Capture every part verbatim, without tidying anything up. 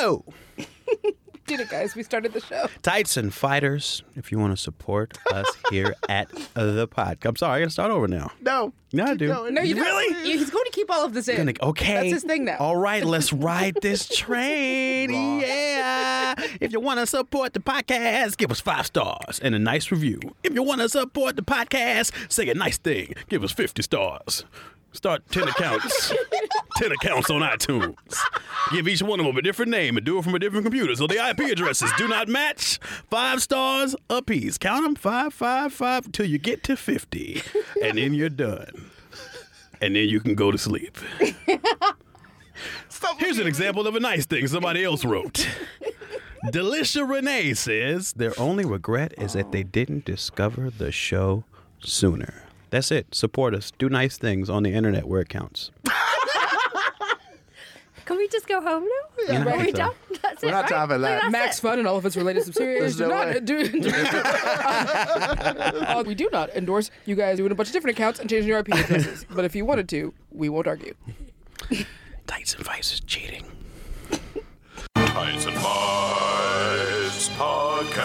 go. Did it, guys. We started the show. Tights and fighters, if you want to support us here at the pod. I'm sorry, I got to start over now. No. No, I do. Going. No, you really? Don't. He's going to keep all of this in. Gonna, okay. That's his thing now. All right, let's ride this train. Yeah. If you want to support the podcast, give us five stars and a nice review. If you want to support the podcast, say a nice thing. Give us fifty stars. Start ten accounts. ten accounts on iTunes. Give each one of them a different name and do it from a different computer so the I P addresses do not match. Five stars apiece. Count them five, five, five until you get to fifty. And then you're done. And then you can go to sleep. Here's an example of a nice thing somebody else wrote. Delicia Renee says their only regret is that they didn't discover the show sooner. That's it. Support us. Do nice things on the internet where it counts. Can we just go home now? Yeah, Are we so. done? That's We're it, not right? talking that. That's Max it. Fun and all of its related subsidiaries do no not way. do. do uh, we do not endorse you guys doing a bunch of different accounts and changing your I P addresses. But if you wanted to, we won't argue. Tights and Vice is cheating. Tights and Vice podcast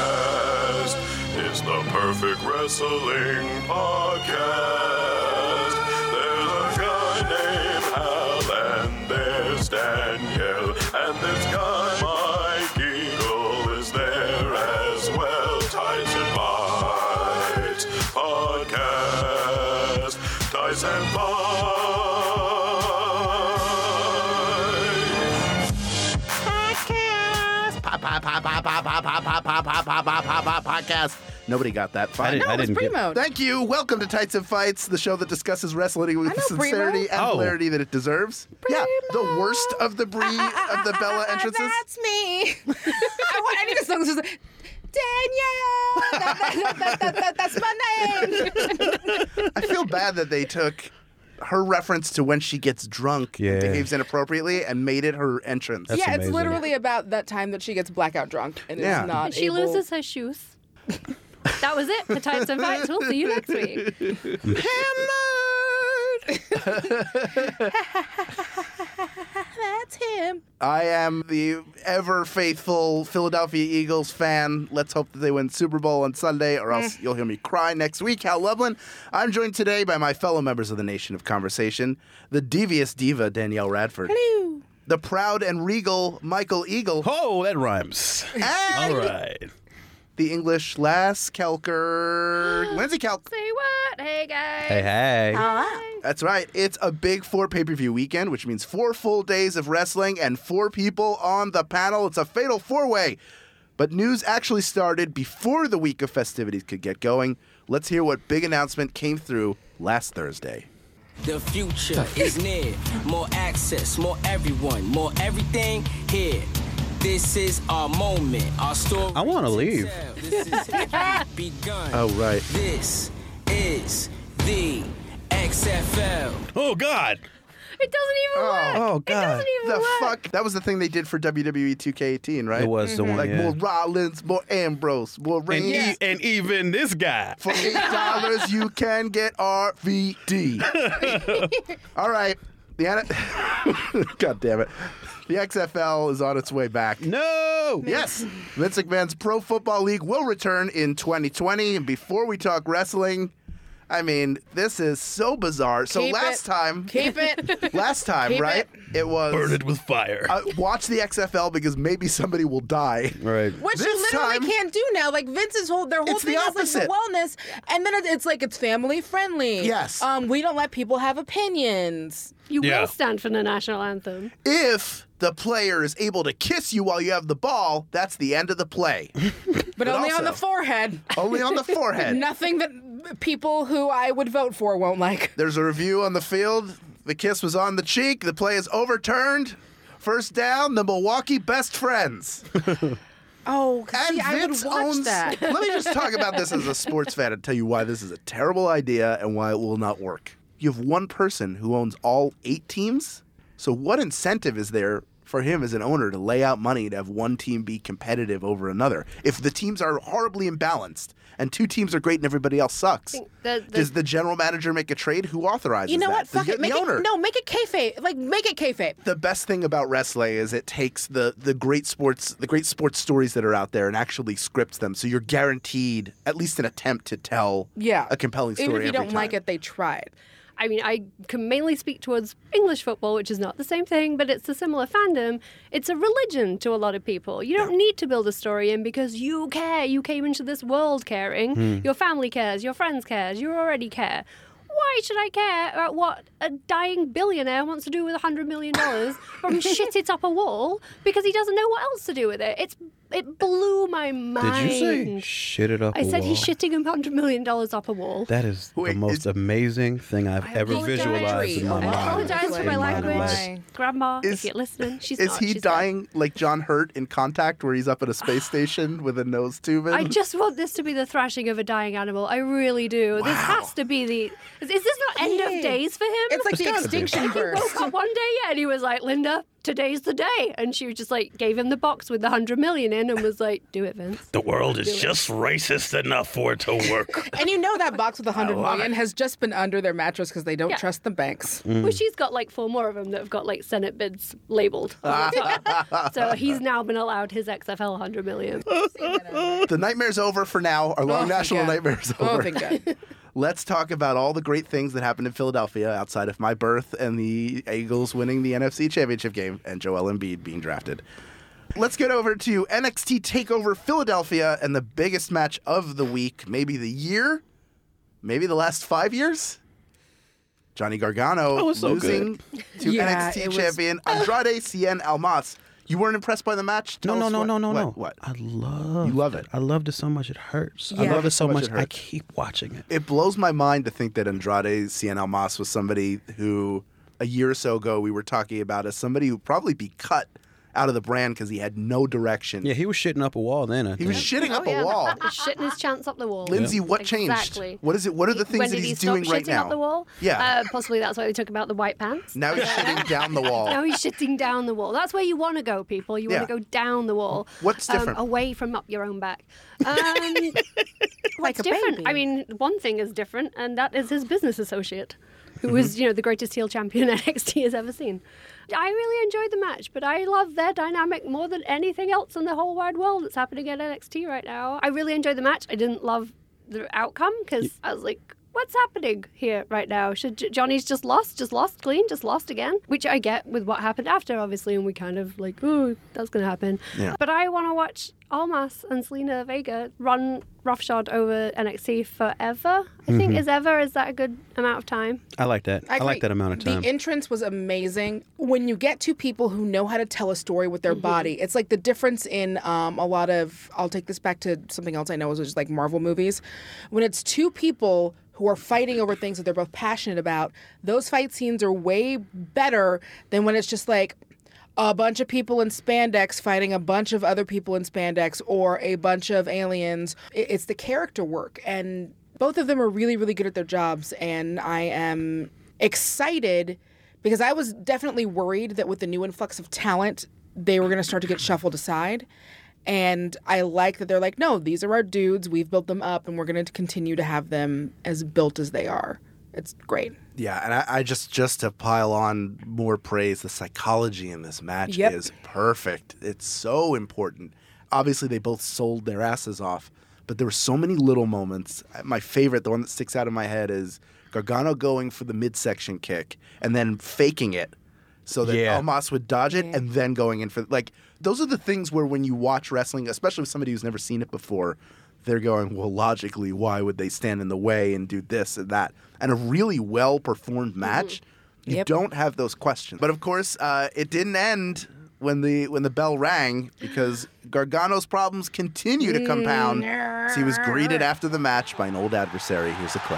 is the perfect wrestling podcast. There's a guy named Hal and there's Danielle and this guy Mike Eagle is there as well. Tights and Vice podcast. Tights and Vice. Podcast. Nobody got that. I Fine. didn't, I No, it's didn't get Primo. Thank you. Welcome to Tights and Fights, the show that discusses wrestling with I the know, sincerity Primo. and Oh. clarity that it deserves. Yeah, the worst of the breed of the Bella entrances. That's me. I, want, I need a song that says, Danielle. That, that, that, that, that, that's my name. I feel bad that they took her reference to when she gets drunk Yeah. and behaves inappropriately and made it her entrance. That's yeah, it's amazing. literally about that time that she gets blackout drunk and Yeah. is not And she able. loses her shoes. That was it for Tights and Fights. We'll see you next week. That's him. I am the ever faithful Philadelphia Eagles fan. Let's hope that they win Super Bowl on Sunday, or else you'll hear me cry next week. Hal Lublin. I'm joined today by my fellow members of the Nation of Conversation, the devious diva Danielle Radford, Hello. the proud and regal Michael Eagle, Oh, that rhymes. and All right. the English lass Kelker, Lindsay Kelk. Say what? Hey, guys. Hey, hey. That's right. It's a big four pay-per-view weekend, which means four full days of wrestling and four people on the panel. It's a fatal four-way. But news actually started before the week of festivities could get going. Let's hear what big announcement came through last Thursday. The future is near. More access, more everyone, more everything here. This is our moment, our story. I wanna to leave. tell. This is history begun. Oh, right. This is the X F L. Oh, God. It doesn't even work. Oh, It God. doesn't even The work. fuck? That was the thing they did for W W E two K eighteen, right? It was the one, Like yeah. more Rollins, more Ambrose, more And, Reigns. e- and even this guy. For eight dollars, you can get R V D. All right. The N- God damn it. The X F L is on its way back. No. Yes, Vince McMahon's Pro Football League will return in twenty twenty. And before we talk wrestling, I mean, this is so bizarre. So Keep last it. time, Keep it. last time, Keep right? It, was Burn it with fire. uh, watch the X F L because maybe somebody will die. right. Which This you literally time- can't do now. Like Vince's whole their whole It's the thing is like opposite. the wellness, and then it- it's like it's family friendly. Yes. Um, we don't let people have opinions. You Yeah. will stand for the national anthem. If the player is able to kiss you while you have the ball, that's the end of the play. But, only on also- the forehead. Only on the forehead. Nothing that people who I would vote for won't like. There's a review on the field. The kiss was on the cheek. The play is overturned. First down, the Milwaukee Best Friends. Oh, And see, I would Vince watch owns. that. Let me just talk about this as a sports fan and tell you why this is a terrible idea and why it will not work. You have one person who owns all eight teams. So what incentive is there for him as an owner to lay out money to have one team be competitive over another. If the teams are horribly imbalanced and two teams are great and everybody else sucks, The- the- does the general manager make a trade? Who authorizes You know that? what? Fuck the, it. Make the owner. it. No, make it kayfabe. Like make it kayfabe. The best thing about wrestling is it takes the the great sports the great sports stories that are out there and actually scripts them, so you're guaranteed at least an attempt to tell Yeah. a compelling story. Even if you every don't like time. it, they tried. I mean, I can mainly speak towards English football, which is not the same thing, but it's a similar fandom. It's a religion to a lot of people. You don't need to build a story in because you care. You came into this world caring. Hmm. Your family cares. Your friends cares. You already care. Why should I care about what a dying billionaire wants to do with one hundred million dollars from shit it up a wall because he doesn't know what else to do with it? It's It blew my mind. Did you say shit it up I a said wall? he's shitting one hundred million dollars up a wall. That is Wait, the most is- amazing thing I've ever apologize. visualized in my I I mind. apologize for my In my language. mind. Grandma, Is- if you're listening, she's Is not. he she's dead. dying like John Hurt in Contact, where he's up at a space station with a nose tube in? I just want this to be the thrashing of a dying animal. I really do. This has to be the. Is, is this not end Hey. of days for him? It's like the gotta be. extinction he burst. woke up one day, yeah, and he was like, "Linda, today's the day," and she just like gave him the box with the hundred million in, and was like, "Do it, Vince." The world is just racist enough for it to work. And you know that box with a hundred love million has just been under their mattress because they don't Yeah. trust the banks. Well, she's got like four more of them that have got like Senate bids labeled. on the top. So he's now been allowed his X F L hundred million. The nightmare's over for now. Our long thank national God. nightmare's Oh, over. thank God. Let's talk about all the great things that happened in Philadelphia outside of my birth and the Eagles winning the N F C Championship game and Joel Embiid being drafted. Let's get over to N X T TakeOver Philadelphia and the biggest match of the week, maybe the year, maybe the last five years. Johnny Gargano That was so losing to Yeah, N X T it was- champion Andrade Cien Almas. You weren't impressed by the match? No, Tell no, us no, what- no, no, what, no. What? I love You love it. I loved it so much it hurts. I Yeah. love it so So much much it I hurts. keep watching it. It blows my mind to think that Andrade Cien Almas was somebody who a year or so ago we were talking about as somebody who would probably be cut out of the brand because he had no direction. Yeah, he was shitting up a wall then. I He was think. shitting up Oh, yeah. a wall. He's shitting his chance up the wall. Lindsay, what Exactly. changed? What is it? What are the things when that did he he's stop doing right shitting now? up the wall? Yeah. Uh, possibly that's why they took him out the white pants. Now he's shitting down the wall. Now he's shitting down the wall. That's where you want to go, people. You Yeah. want to go down the wall. What's um, different? away from up your own back. Um, Like what's a different? baby. I mean, one thing is different, and that is his business associate, who Mm-hmm. is, you know, the greatest heel champion N X T has ever seen. I really enjoyed the match, but I love their dynamic more than anything else in the whole wide world that's happening at N X T right now. I really enjoyed the match. I didn't love the outcome because I was like, what's happening here right now? Should J- Johnny's just lost, just lost clean, just lost again? Which I get with what happened after, obviously, and we kind of like, oh, that's going to happen. Yeah. But I want to watch Almas and Selena Vega run roughshod over N X T forever. I think is ever is that a good amount of time? I like that. I, agree. like that amount of time. The entrance was amazing. When you get two people who know how to tell a story with their body, it's like the difference in um, a lot of. I'll take this back to something else I know, which is like Marvel movies. When it's two people who are fighting over things that they're both passionate about, those fight scenes are way better than when it's just like a bunch of people in spandex fighting a bunch of other people in spandex or a bunch of aliens. I- It's the character work, and both of them are really, really good at their jobs, and I am excited because I was definitely worried that with the new influx of talent, they were going to start to get shuffled aside. And I like that they're like, no, these are our dudes. We've built them up, and we're going to continue to have them as built as they are. It's great. Yeah, and I, I just just to pile on more praise, the psychology in this match Yep. is perfect. It's so important. Obviously, they both sold their asses off, but there were so many little moments. My favorite, the one that sticks out in my head, is Gargano going for the midsection kick and then faking it so that Yeah. Almas would dodge it and then going in for like those are the things where when you watch wrestling, especially with somebody who's never seen it before, they're going, well, logically, why would they stand in the way and do this and that? And a really well-performed match, you Yep. don't have those questions. But of course, uh, it didn't end when the when the bell rang because Gargano's problems continue to compound. So he was greeted after the match by an old adversary. Here's a clip.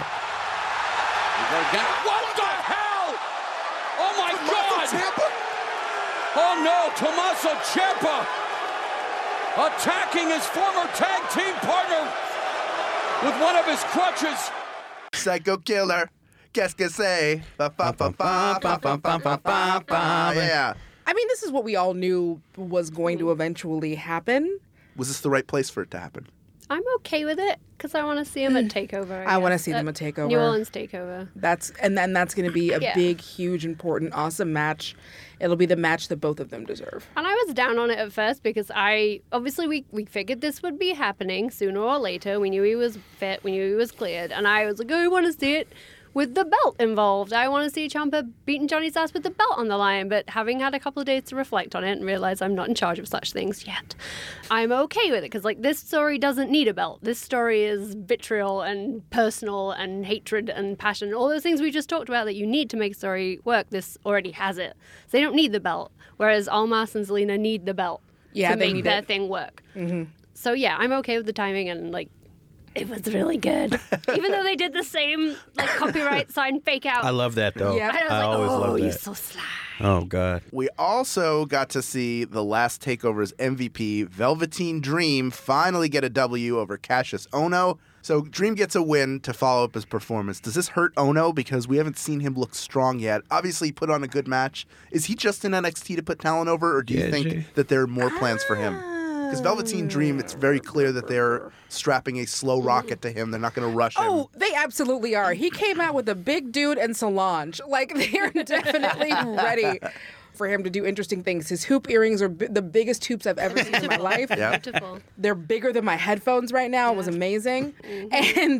What the hell? Oh my God! Oh no, Tommaso Ciampa attacking his former tag team partner with one of his crutches. Psycho killer. Qu'est-ce que c'est? Ba, ba, ba, ba, ba, ba, ba, ba, ba, ba. Yeah. I mean, this is what we all knew was going to eventually happen. Was this the right place for it to happen? I'm okay with it because I want to see him at Takeover. I want to guess. see them at Takeover. New Orleans Takeover. That's and then that's going to be a Yeah. big, huge, important, awesome match. It'll be the match that both of them deserve. And I was down on it at first because I obviously we, we figured this would be happening sooner or later. We knew he was fit, we knew he was cleared, and I was like, oh, I want to see it with the belt involved. I want to see Ciampa beating Johnny's ass with the belt on the line. But having had a couple of days to reflect on it and realize I'm not in charge of such things yet, I'm okay with it because like this story doesn't need a belt. This story is vitriol and personal and hatred and passion, all those things we just talked about that you need to make a story work. This already has it, so they don't need the belt. Whereas Almas and Zelina need the belt Yeah, to they make need their it. thing work. Mm-hmm. So yeah, I'm okay with the timing and like. It was really good. Even though they did the same like copyright sign fake out. I love that though. Yeah. I was I like, always oh, love you're that. so sly. Oh God. We also got to see the last Takeover's M V P, Velveteen Dream, finally get a W over Cassius Ohno. So Dream gets a win to follow up his performance. Does this hurt Ohno? Because we haven't seen him look strong yet. Obviously, he put on a good match. Is he just in N X T to put talent over, or do you Yeah, think Jay. that there are more plans for him? Because Velveteen Dream, it's very clear that they're strapping a slow rocket to him. They're not going to rush him. Oh, they absolutely are. He came out with a big dude and Solange. Like, they're definitely ready for him to do interesting things. His hoop earrings are b- the biggest hoops I've ever seen in my life. Yeah. Beautiful. They're bigger than my headphones right now. It was amazing. And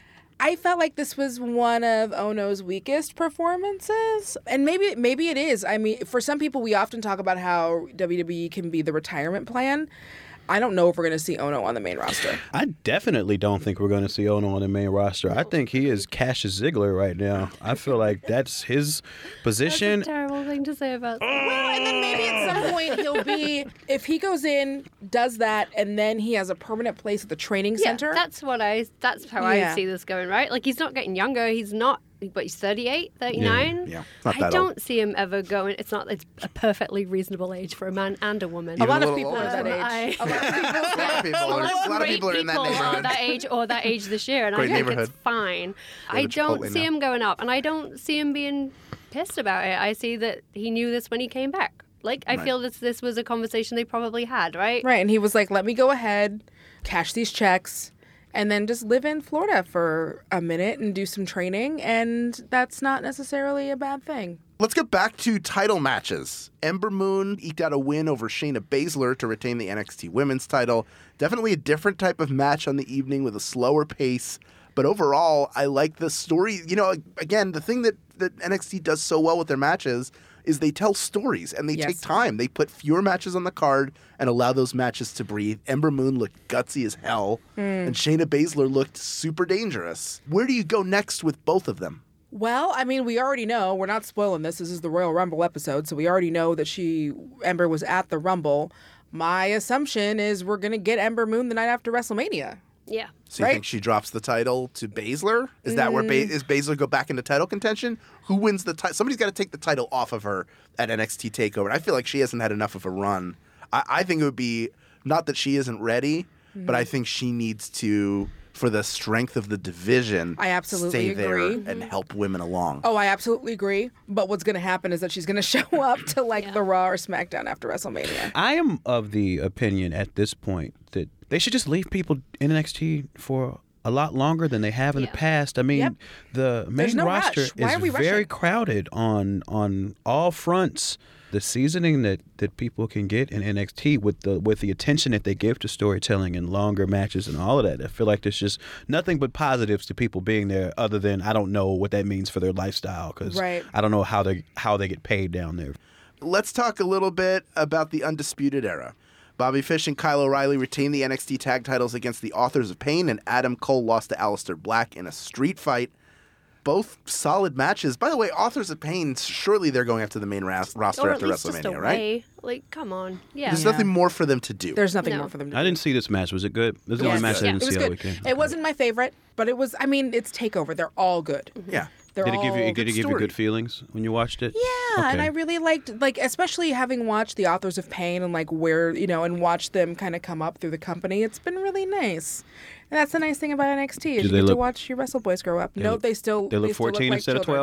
I felt like this was one of Ohno's weakest performances. And maybe maybe it is. I mean, for some people, we often talk about how W W E can be the retirement plan. I don't know if we're going to see Ohno on the main roster. I definitely don't think we're going to see Ohno on the main roster. I think he is Cassius Ziggler right now. I feel like that's his position. That's a terrible thing to say about. Well, and then maybe at some point he'll be, if he goes in, does that, and then he has a permanent place at the training Yeah, center. that's what I. That's how Yeah. I see this going. Right, like he's not getting younger. He's not. But he's thirty-eight, thirty-nine. Yeah, it's not I that don't old. see him ever going. It's not. It's a perfectly reasonable age for a man and a woman. a Even lot a of little people are older. that age. I- A lot of people. A lot of people A are, lot a lot of great people are in that people neighborhood. are that age or that age this year, and Great I think neighborhood. it's fine. I to don't Chipotle see now. him going up, and I don't see him being pissed about it. I see that he knew this when he came back. Like I Right. feel this this was a conversation they probably had, right? Right, and he was like, let me go ahead, cash these checks, and then just live in Florida for a minute and do some training, and that's not necessarily a bad thing. Let's get back to title matches. Ember Moon eked out a win over Shayna Baszler to retain the N X T Women's title. Definitely a different type of match on the evening with a slower pace. But overall, I like the story. You know, again, the thing that, that N X T does so well with their matches is they tell stories and they Yes. take time. They put fewer matches on the card and allow those matches to breathe. Ember Moon looked gutsy as hell, and Shayna Baszler looked super dangerous. Where do you go next with both of them? Well, I mean, we already know, we're not spoiling this, this is the Royal Rumble episode, so we already know that she, Ember was at the Rumble. My assumption is we're going to get Ember Moon the night after WrestleMania. Yeah. So you Right. think she drops the title to Baszler? Is that where ba- is Baszler go back into title contention? Who wins the title? Somebody's got to take the title off of her at N X T TakeOver. I feel like she hasn't had enough of a run. I, I think it would be not that she isn't ready, but I think she needs to, for the strength of the division, I absolutely stay there agree. and help women along. Oh, I absolutely agree. But what's going to happen is that she's going to show up to like Yeah. the Raw or SmackDown after WrestleMania. I am of the opinion at this point that they should just leave people in N X T for a lot longer than they have in Yeah. the past. I mean, Yep. the main There's no roster rush. Why is are we very rushing? crowded on on all fronts. The seasoning that, that people can get in N X T with the with the attention that they give to storytelling and longer matches and all of that, I feel like there's just nothing but positives to people being there. Other than I don't know what that means for their lifestyle because Right. I don't know how they how they get paid down there. Let's talk a little bit about the Undisputed Era. Bobby Fish and Kyle O'Reilly retained the N X T tag titles against the Authors of Pain, and Adam Cole lost to Aleister Black in a street fight. Both solid matches. By the way, Authors of Pain, surely they're going after the main ras- roster Or at after least just a WrestleMania, right? way. Like, come on. Yeah. There's nothing more for them to do. There's nothing No. more for them to I do. didn't see this match. Was it good? This is the Yes. only match I Yeah. didn't It was see all good. weekend. It wasn't my favorite, but it was, I mean, it's TakeOver. They're all good. yeah. They're Did it give you? all Did it give you story. good feelings when you watched it? Yeah, and Okay. I really liked, like, especially having watched the Authors of Pain and, like, where, you know, and watched them kind of come up through the company. It's been really nice. And that's the nice thing about N X T is Do you they get to look- watch your Wrestle Boys grow up. They no, look- they still They look still fourteen like instead of children. twelve.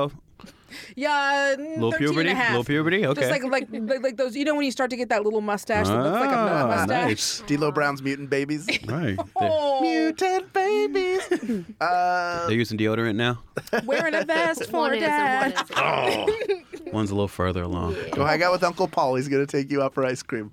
Yeah, Little thirteen puberty? and a half. Little puberty? Okay. Just like, like like like those, you know, when you start to get that little mustache that looks like a Ah, mustache. nice. D'Lo Brown's Mutant Babies. Right. They're, Oh, Mutant Babies. Uh, they're using deodorant now. wearing a vest for One is and dad. one isn't. One's a little further along. go hang out with Uncle Paul. He's going to take you out for ice cream.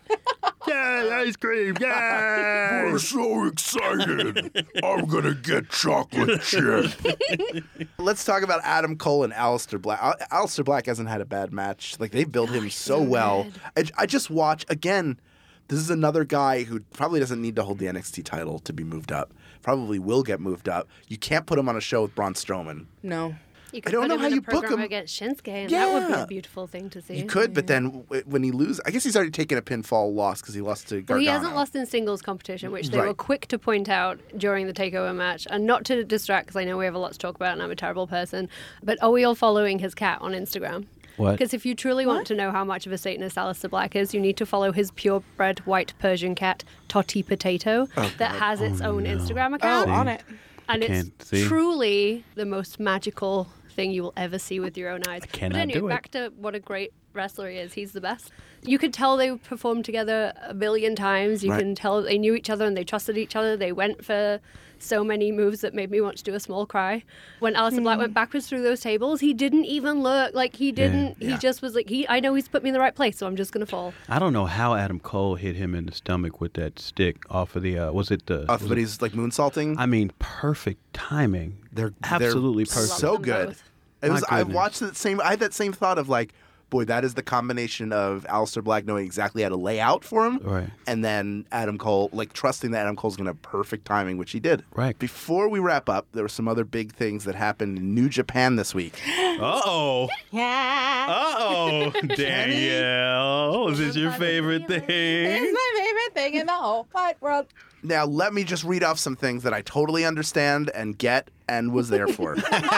Yeah, ice cream. Yeah. We're so excited. I'm gonna get chocolate chip. Let's talk about Adam Cole and Aleister Black. Al- Aleister Black hasn't had a bad match. Like, they've built him so well. I, I just watch, again, this is another guy who probably doesn't need to hold the N X T title to be moved up. Probably will get moved up. You can't put him on a show with Braun Strowman. No. You could don't put know him how in you a book program him. against Shinsuke, and that would be Yeah. a beautiful thing to see. You could, but then w- when he loses, I guess he's already taken a pinfall loss because he lost to Gargano. Well, he hasn't lost in singles competition, which they were Right. quick to point out during the takeover match. And not to distract, because I know we have a lot to talk about, and I'm a terrible person. But are we all following his cat on Instagram? What? Because if you truly want to know how much of a Satanist Aleister Black is, you need to follow his purebred white Persian cat, Totty Potato, that has its own Instagram Oh, account. on it. And it's can't see. truly the most magical thing you will ever see with your own eyes. cannot but anyway, do it. back to what a great wrestler he is. He's the best. You could tell they performed together a billion times. You Right. can tell they knew each other and they trusted each other. They went for so many moves that made me want to do a small cry. When Aleister Black went backwards through those tables, he didn't even look like he didn't. Yeah. He just was like, he. I know he's put me in the right place, so I'm just gonna fall. I don't know how Adam Cole hit him in the stomach with that stick off of the. Uh, was it the? Uh, was but it- he's like moonsaulting. I mean, perfect timing. They're absolutely they're perfect. So Love them good. both. It My was. I goodness. watched that same. I had that same thought of like, boy, that is the combination of Aleister Black knowing exactly how to lay out for him, Right. and then Adam Cole like trusting that Adam Cole's going to have perfect timing, which he did. Right. Before we wrap up, there were some other big things that happened in New Japan this week. Uh oh. Yeah. Uh oh. Danielle, is this your favorite It's thing? my favorite thing in the whole wide world. Now, let me just read off some things that I totally understand and get and was there for.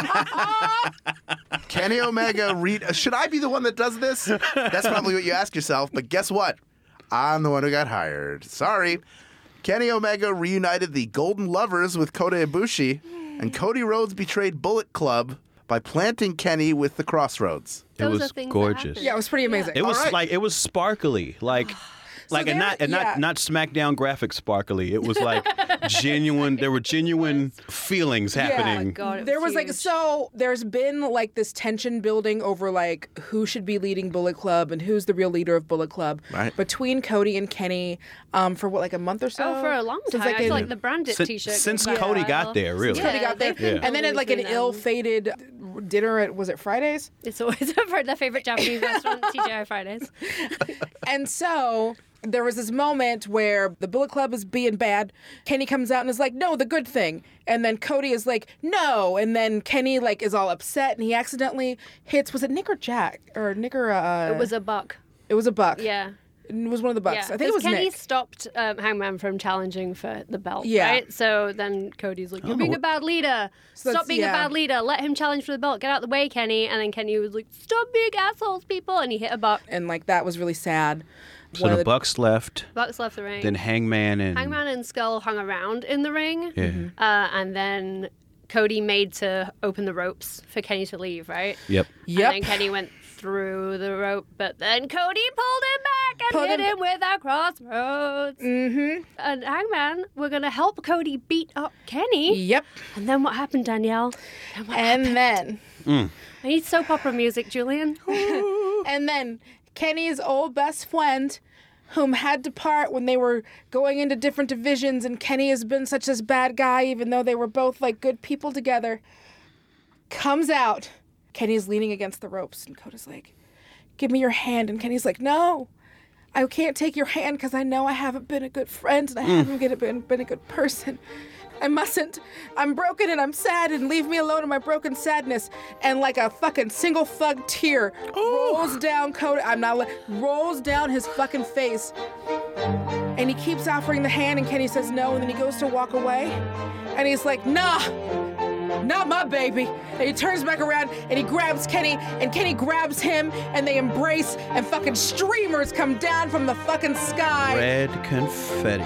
Kenny Omega read. Should I be the one that does this? That's probably what you ask yourself. But guess what? I'm the one who got hired. Sorry. Kenny Omega reunited the Golden Lovers with Kota Ibushi, and Cody Rhodes betrayed Bullet Club by planting Kenny with the Crossroads. It Those was are things that gorgeous. happen. Yeah, it was pretty amazing. It was All right. like it was sparkly, like, like and there- not and yeah. not not SmackDown graphic sparkly. It was like genuine. There were genuine feelings happening. God, it there was was like huge. so there's been like this tension building over like who should be leading Bullet Club and who's the real leader of Bullet Club Right. between Cody and Kenny um for what like a month or so. Oh, for a long Since, time. I in- feel like the branded Sin- T-shirt. since goes back Cody a got while. there, really. Yeah, Cody got there, they've been and then it building like an between them. ill-fated dinner at was it Fridays? It's always their favorite Japanese restaurant, T J I Fridays. And so there was this moment where the Bullet Club is being bad. Kenny comes out and is like, no, the good thing. And then Cody is like, no. And then Kenny like is all upset and he accidentally hits, was it Nick or Jack? Or Nick or, uh, It was a buck. it was a buck. Yeah. It was one of the bucks. Yeah, I think it was Kenny Nick. stopped um, Hangman from challenging for the belt. Yeah. Right? So then Cody's like, "You're Oh, being wh- a bad leader. So Stop that's- being yeah. a bad leader. Let him challenge for the belt. Get out of the way, Kenny." And then Kenny was like, "Stop being assholes, people!" And he hit a buck. And like that was really sad. So One of the Bucks left, Bucks left the ring. then Hangman and Hangman and Skull hung around in the ring. yeah, Uh, and then Cody made to open the ropes for Kenny to leave, right? yep. Yep. And then Kenny went through the rope, but then Cody pulled him back and Pulled hit him him with a crossroads. Mm-hmm. And Hangman, we're going to help Cody beat up Kenny. Yep. And then what happened, Danielle? And, what And happened? then I need soap opera music, Julian. and then Kenny's old best friend, whom had to part when they were going into different divisions, and Kenny has been such this bad guy, even though they were both like good people together, comes out. Kenny's leaning against the ropes, and Coda's like, "Give me your hand." And Kenny's like, "No, I can't take your hand because I know I haven't been a good friend and I haven't been, been, been a good person. I mustn't. I'm broken and I'm sad, and leave me alone in my broken sadness." And like a fucking single thug tear rolls down Coda. I'm not li- rolls down his fucking face. And he keeps offering the hand, and Kenny says no, and then he goes to walk away, and he's like, "Nah, not my baby." And he turns back around and he grabs Kenny, and Kenny grabs him, and they embrace, and fucking streamers come down from the fucking sky. Red confetti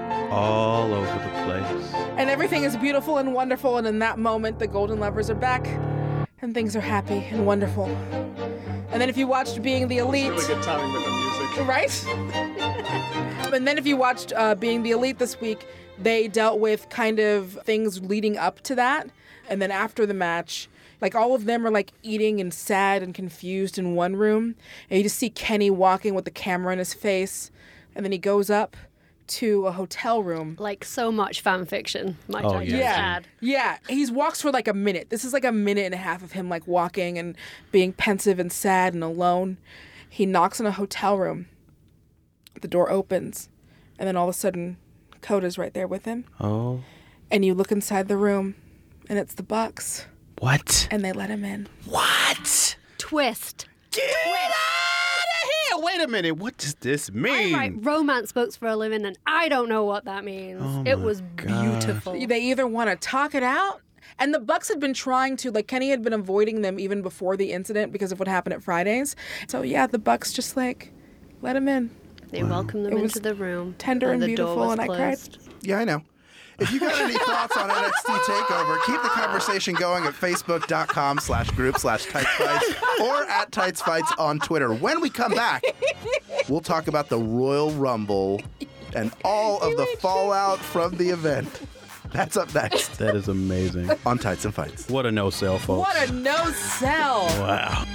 all over the place. And everything is beautiful and wonderful, and in that moment, the Golden Lovers are back, and things are happy and wonderful. And then if you watched Being the Elite... It's really good timing with the music. Right? And then if you watched uh, Being the Elite this week, they dealt with kind of things leading up to that. And then after the match, like all of them are like eating and sad and confused in one room. And you just see Kenny walking with the camera in his face. And then he goes up to a hotel room. Like so much fan fiction. Might Oh, I just yeah. add. Yeah, he walks for like a minute. This is like a minute and a half of him like walking and being pensive and sad and alone. He knocks on a hotel room. The door opens, and then all of a sudden, Coda's right there with him. Oh. And you look inside the room, and it's the Bucks, What? and they let him in. What? Twist. Get out of here! Wait a minute. What does this I mean? write romance books for a living, and I don't know what that means. Oh it my was beautiful. They either want to talk it out, and the Bucks had been trying to, like Kenny had been avoiding them even before the incident because of what happened at Fridays. So yeah, the Bucks just like let him in. They welcomed them It was into the room. tender and the beautiful, door was and I cried. closed. Yeah, I know. If you got any thoughts on N X T TakeOver, keep the conversation going at facebook.com slash group slash Tights Fights or at Tights Fights on Twitter. When we come back, we'll talk about the Royal Rumble and all of the fallout from the event. That's up next That is amazing. on Tights and Fights. What a no-sell, folks. What a no sell. Wow.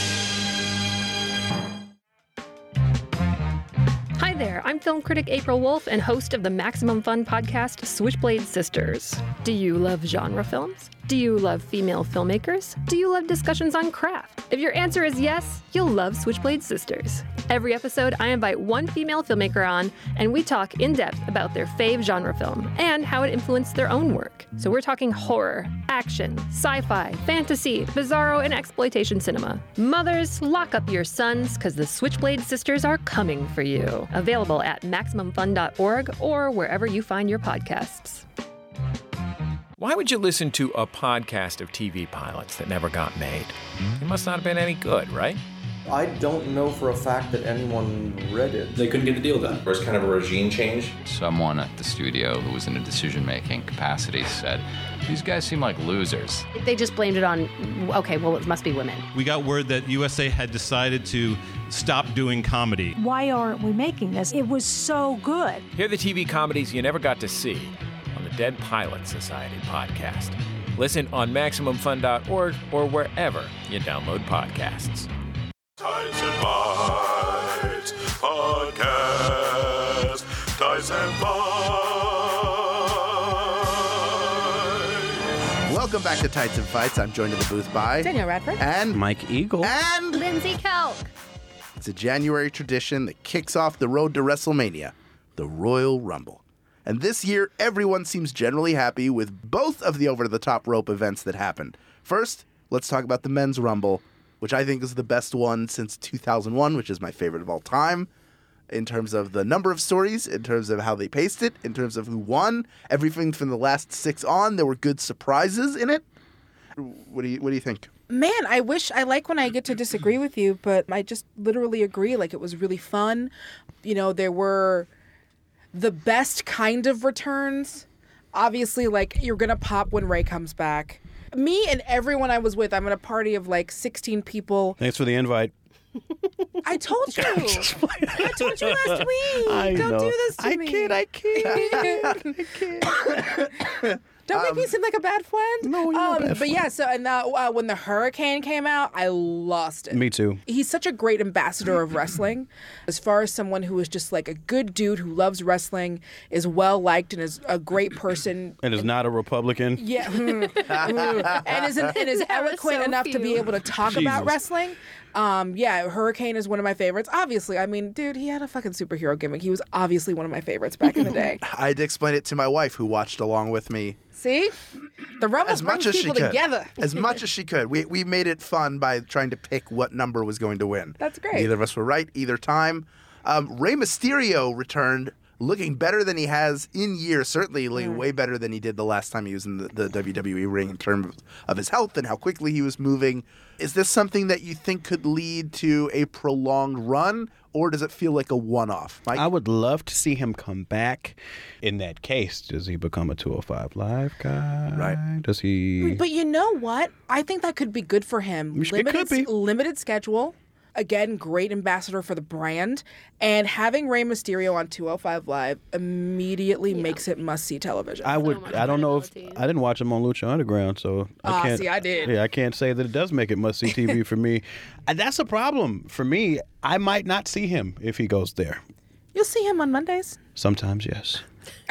Hi there, I'm film critic April Wolf and host of the Maximum Fun podcast, Switchblade Sisters. Do you love genre films? Do you love female filmmakers? Do you love discussions on craft? If your answer is yes, you'll love Switchblade Sisters. Every episode, I invite one female filmmaker on, and we talk in depth about their fave genre film and how it influenced their own work. So we're talking horror, action, sci-fi, fantasy, bizarro, and exploitation cinema. Mothers, lock up your sons, because the Switchblade Sisters are coming for you. Available at maximum fun dot org or wherever you find your podcasts. Why would you listen to a podcast of T V pilots that never got made? It must not have been any good, right? I don't know for a fact that anyone read it. They couldn't get the deal done. There was kind of a regime change. Someone at the studio who was in a decision-making capacity said, these guys seem like losers. They just blamed it on, okay, well, it must be women. We got word that U S A had decided to stop doing comedy. Why aren't we making this? It was so good. Hear the T V comedies you never got to see on the Dead Pilot Society podcast. Listen on maximum fun dot org or wherever you download podcasts. Tights and Fights Podcast. Tights and Fights. Welcome back to Tights and Fights. I'm joined in the booth by Daniel Radford and Mike Eagle and Lindsay Kelk. It's a January tradition that kicks off the road to WrestleMania, the Royal Rumble. And this year, everyone seems generally happy with both of the over-the-top rope events that happened. First, let's talk about the Men's Rumble, which I think is the best one since two thousand one, which is my favorite of all time, in terms of the number of stories, in terms of how they paced it, in terms of who won. Everything from the last six on, there were good surprises in it. What do you What do you think? Man, I wish I like when I get to disagree with you, but I just literally agree. Like, it was really fun. You know, there were the best kind of returns. Obviously, like, you're gonna pop when Ray comes back. Me and everyone I was with, I'm at a party of like sixteen people. Thanks for the invite. I told you. I told you last week. I Don't know. do this to I me. kid, I kid. I kid. Don't make Um, me seem like a bad friend. No, you're not um, bad But friend. yeah, so and uh, uh, when the hurricane came out, I lost it. Me too. He's such a great ambassador of wrestling. As far as someone who is just like a good dude who loves wrestling, is well liked, and is a great person. And is not a Republican. Yeah, and is and is eloquent so enough to be few. able to talk Jesus. about wrestling. Um, yeah, Hurricane is one of my favorites. Obviously, I mean, dude, he had a fucking superhero gimmick. He was obviously one of my favorites back in the day. I had to explain it to my wife, who watched along with me. See, the Rumble As much brings as she people could. together. As much as she could. We we made it fun by trying to pick what number was going to win. That's great. Neither of us were right either time. Um, Rey Mysterio returned looking better than he has in years, certainly looking way better than he did the last time he was in the, the W W E ring in terms of his health and how quickly he was moving. Is this something that you think could lead to a prolonged run, or does it feel like a one-off? Mike? I would love to see him come back. In that case, does he become a two oh five Live guy? Right. Does he... But you know what? I think that could be good for him. It Limited, could be. limited schedule. Again, great ambassador for the brand. And having Rey Mysterio on two oh five Live immediately makes it must-see television. I would. I don't know if I didn't watch him on Lucha Underground, so I Ah, can't. see, I did. Yeah, I can't say that it does make it must-see T V for me. And that's a problem for me. I might not see him if he goes there. You'll see him on Mondays. Sometimes, yes.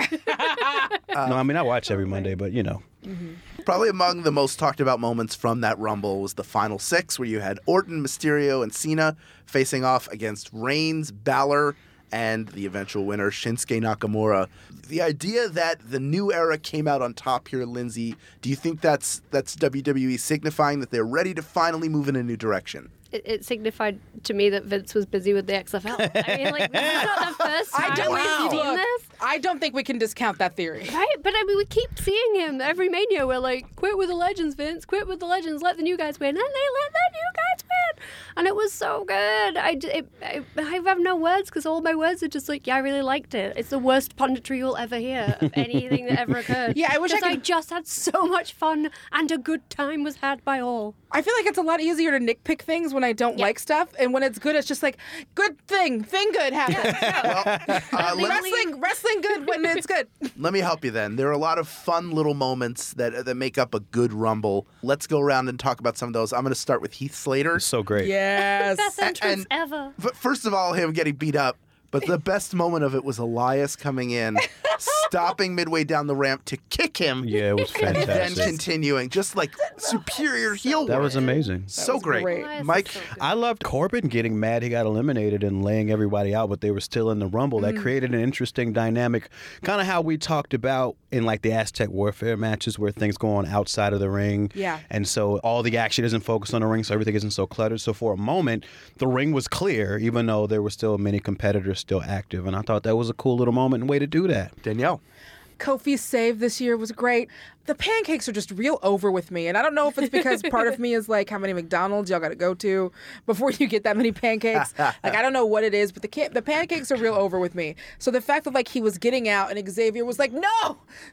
no, I mean I watch every Monday, but you know. Probably among the most talked about moments from that Rumble was the final six, where you had Orton, Mysterio, and Cena facing off against Reigns, Balor, and the eventual winner, Shinsuke Nakamura. The idea that the new era came out on top here, Lindsay, do you think that's that's W W E signifying that they're ready to finally move in a new direction? It, it signified to me that Vince was busy with the X F L. I mean, like, this is not the first time I don't, we've seen look, this. I don't think we can discount that theory. Right? But I mean, we keep seeing him every Mania. We're like, quit with the legends, Vince. Quit with the legends. Let the new guys win. And they let the new guys win. And it was so good. I, d- it, I, I have no words because all my words are just like, yeah, I really liked it. It's the worst punditry you'll ever hear of anything that ever occurred. Yeah, I wish I Because I, could- just had so much fun and a good time was had by all. I feel like it's a lot easier to nitpick things when I don't like stuff, and when it's good, it's just like, good thing, thing good happened. Uh, let, wrestling, wrestling good when it's good. let me help you then. There are a lot of fun little moments that that make up a good Rumble. Let's go around and talk about some of those. I'm going to start with Heath Slater. So great. Yes. Best entrance and- ever. F- First of all, him getting beat up. But the best moment of it was Elias coming in, stopping midway down the ramp to kick him. Yeah, it was And then fantastic. continuing. Just like superior heel That work. was amazing. So was great. great. Elias is Mike, so good. I loved Corbin getting mad he got eliminated and laying everybody out, but they were still in the Rumble. That created an interesting dynamic, kind of how we talked about in like the Aztec Warfare matches where things go on outside of the ring. Yeah. And so all the action isn't focused on the ring, so everything isn't so cluttered. So for a moment, the ring was clear, even though there were still many competitors still active. And I thought that was a cool little moment and way to do that. Danielle. Kofi's save this year was great. The pancakes are just real over with me. And I don't know if it's because part of me is like, how many McDonald's y'all got to go to before you get that many pancakes? Like, I don't know what it is, but the can- the pancakes are real over with me. So the fact that like he was getting out and Xavier was like, no!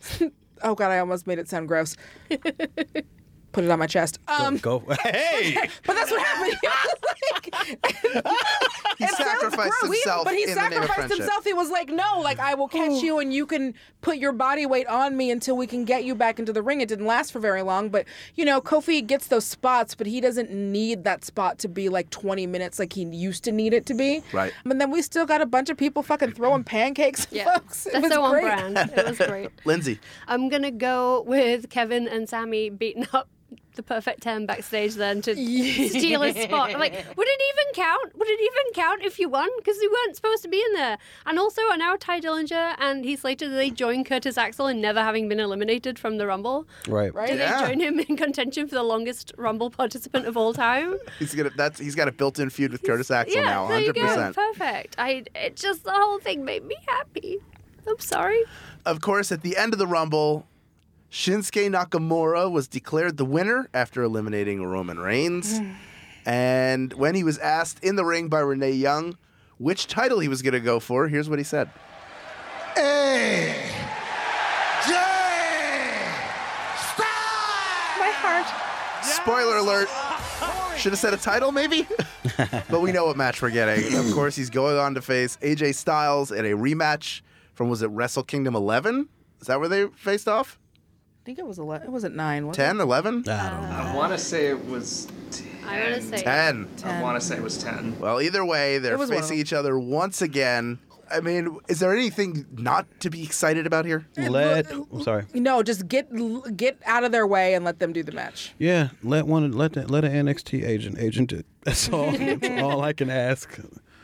Oh, God, I almost made it sound gross. Put it on my chest. Um, Go. go. Hey! But that's what happened. He was like, He it sounds sacrificed gross, himself but he in the name of sacrificed friendship. himself. He was like, "No, like I will catch you, and you can put your body weight on me until we can get you back into the ring." It didn't last for very long, but you know, Kofi gets those spots, but he doesn't need that spot to be like twenty minutes like he used to need it to be. Right. But then we still got a bunch of people fucking throwing pancakes, Yeah, folks. It that's was so on great. brand. It was great. Lindsay. I'm gonna go with Kevin and Sammy beating up the Perfect Ten backstage then to steal his spot. I'm like, would it even count? Would it even count if you won? Because you weren't supposed to be in there. And also, are now Ty Dillinger and Heath Slater, do they join Curtis Axel in never having been eliminated from the Rumble? Right. Right. Do Yeah. they join him in contention for the longest Rumble participant of all time? He's gonna that's he's got a built-in feud with Curtis Axel yeah, now, there one you hundred go. percent. Perfect. I it just the whole thing made me happy. I'm sorry. Of course, at the end of the Rumble, Shinsuke Nakamura was declared the winner after eliminating Roman Reigns. And when he was asked in the ring by Renee Young which title he was going to go for, here's what he said. A J My heart. Spoiler alert. Should have said a title, maybe? But we know what match we're getting. Of course, he's going on to face A J Styles in a rematch from, was it Wrestle Kingdom eleven? Is that where they faced off? I think it was eleven. It wasn't nine. Was ten, eleven? I don't know. I want to say it was ten. I want to say ten. I want to say it was ten. Well, either way, they're It was one of facing them. each other once again. I mean, is there anything not to be excited about here? Let. I'm sorry. No, just get get out of their way and let them do the match. Yeah, let one let the, let an N X T agent agent it. That's all. That's all I can ask.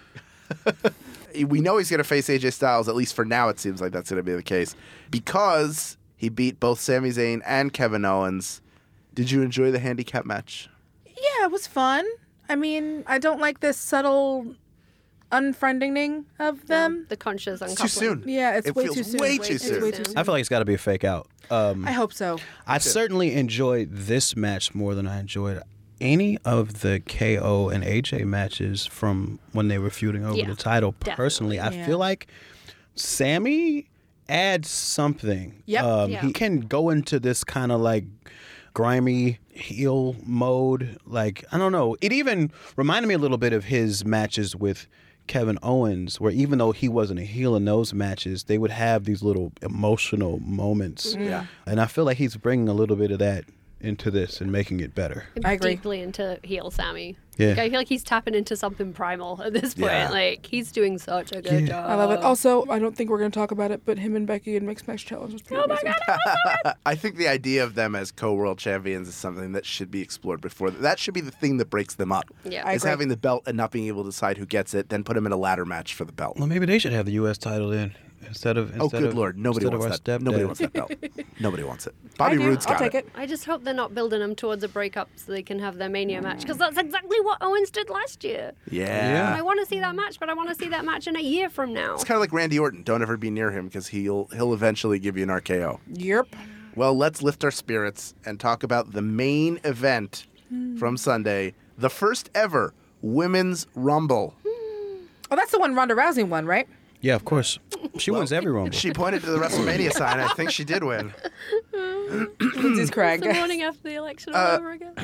We know he's going to face A J Styles, at least for now it seems like that's going to be the case, because he beat both Sami Zayn and Kevin Owens. Did you enjoy the handicap match? Yeah, it was fun. I mean, I don't like this subtle unfriending of them. The conscious It's uncoupling. too soon. Yeah, it's It way feels too soon. way It's too way soon. too soon. I feel like it's got to be a fake out. Um, I hope so. I certainly enjoyed this match more than I enjoyed any of the K O and A J matches from when they were feuding over Yeah, the title. definitely. Personally, I Yeah. feel like Sammy adds something. Yep. Um, Yeah. He can go into this kind of like grimy heel mode. Like, I don't know. It even reminded me a little bit of his matches with Kevin Owens, where even though he wasn't a heel in those matches, they would have these little emotional moments. Yeah. And I feel like he's bringing a little bit of that into this and making it better. I'm I agree. deeply into heel Sammy. Yeah. Like, I feel like he's tapping into something primal at this point. Yeah. Like, he's doing such a good Yeah. job. I love it. Also, I don't think we're going to talk about it, but him and Becky in Mixed Match Challenge was pretty amazing. I think the idea of them as co-world champions is something that should be explored before. That should be the thing that breaks them up. Yeah. I is agree. having the belt and not being able to decide who gets it, then put them in a ladder match for the belt. Well, maybe they should have the U S title then instead of Oh, instead good of, lord! Nobody instead of wants our that. Nobody stepdad. wants that belt. Nobody wants it. Bobby I do. Roode's I'll got take it. I just hope they're not building them towards a breakup so they can have their Mania match, because that's exactly what Owens did last year. Yeah. Yeah. I want to see that match, but I want to see that match in a year from now. It's kind of like Randy Orton. Don't ever be near him because he'll he'll eventually give you an R K O. Yep. Well, let's lift our spirits and talk about the main event from Sunday, the first ever Women's Rumble. Oh, that's the one Ronda Rousey won, right? Yeah, of course. She wins every Rumble. She pointed to the WrestleMania sign. I think she did win. Lindsay's crying. The morning after the election all Uh, over again.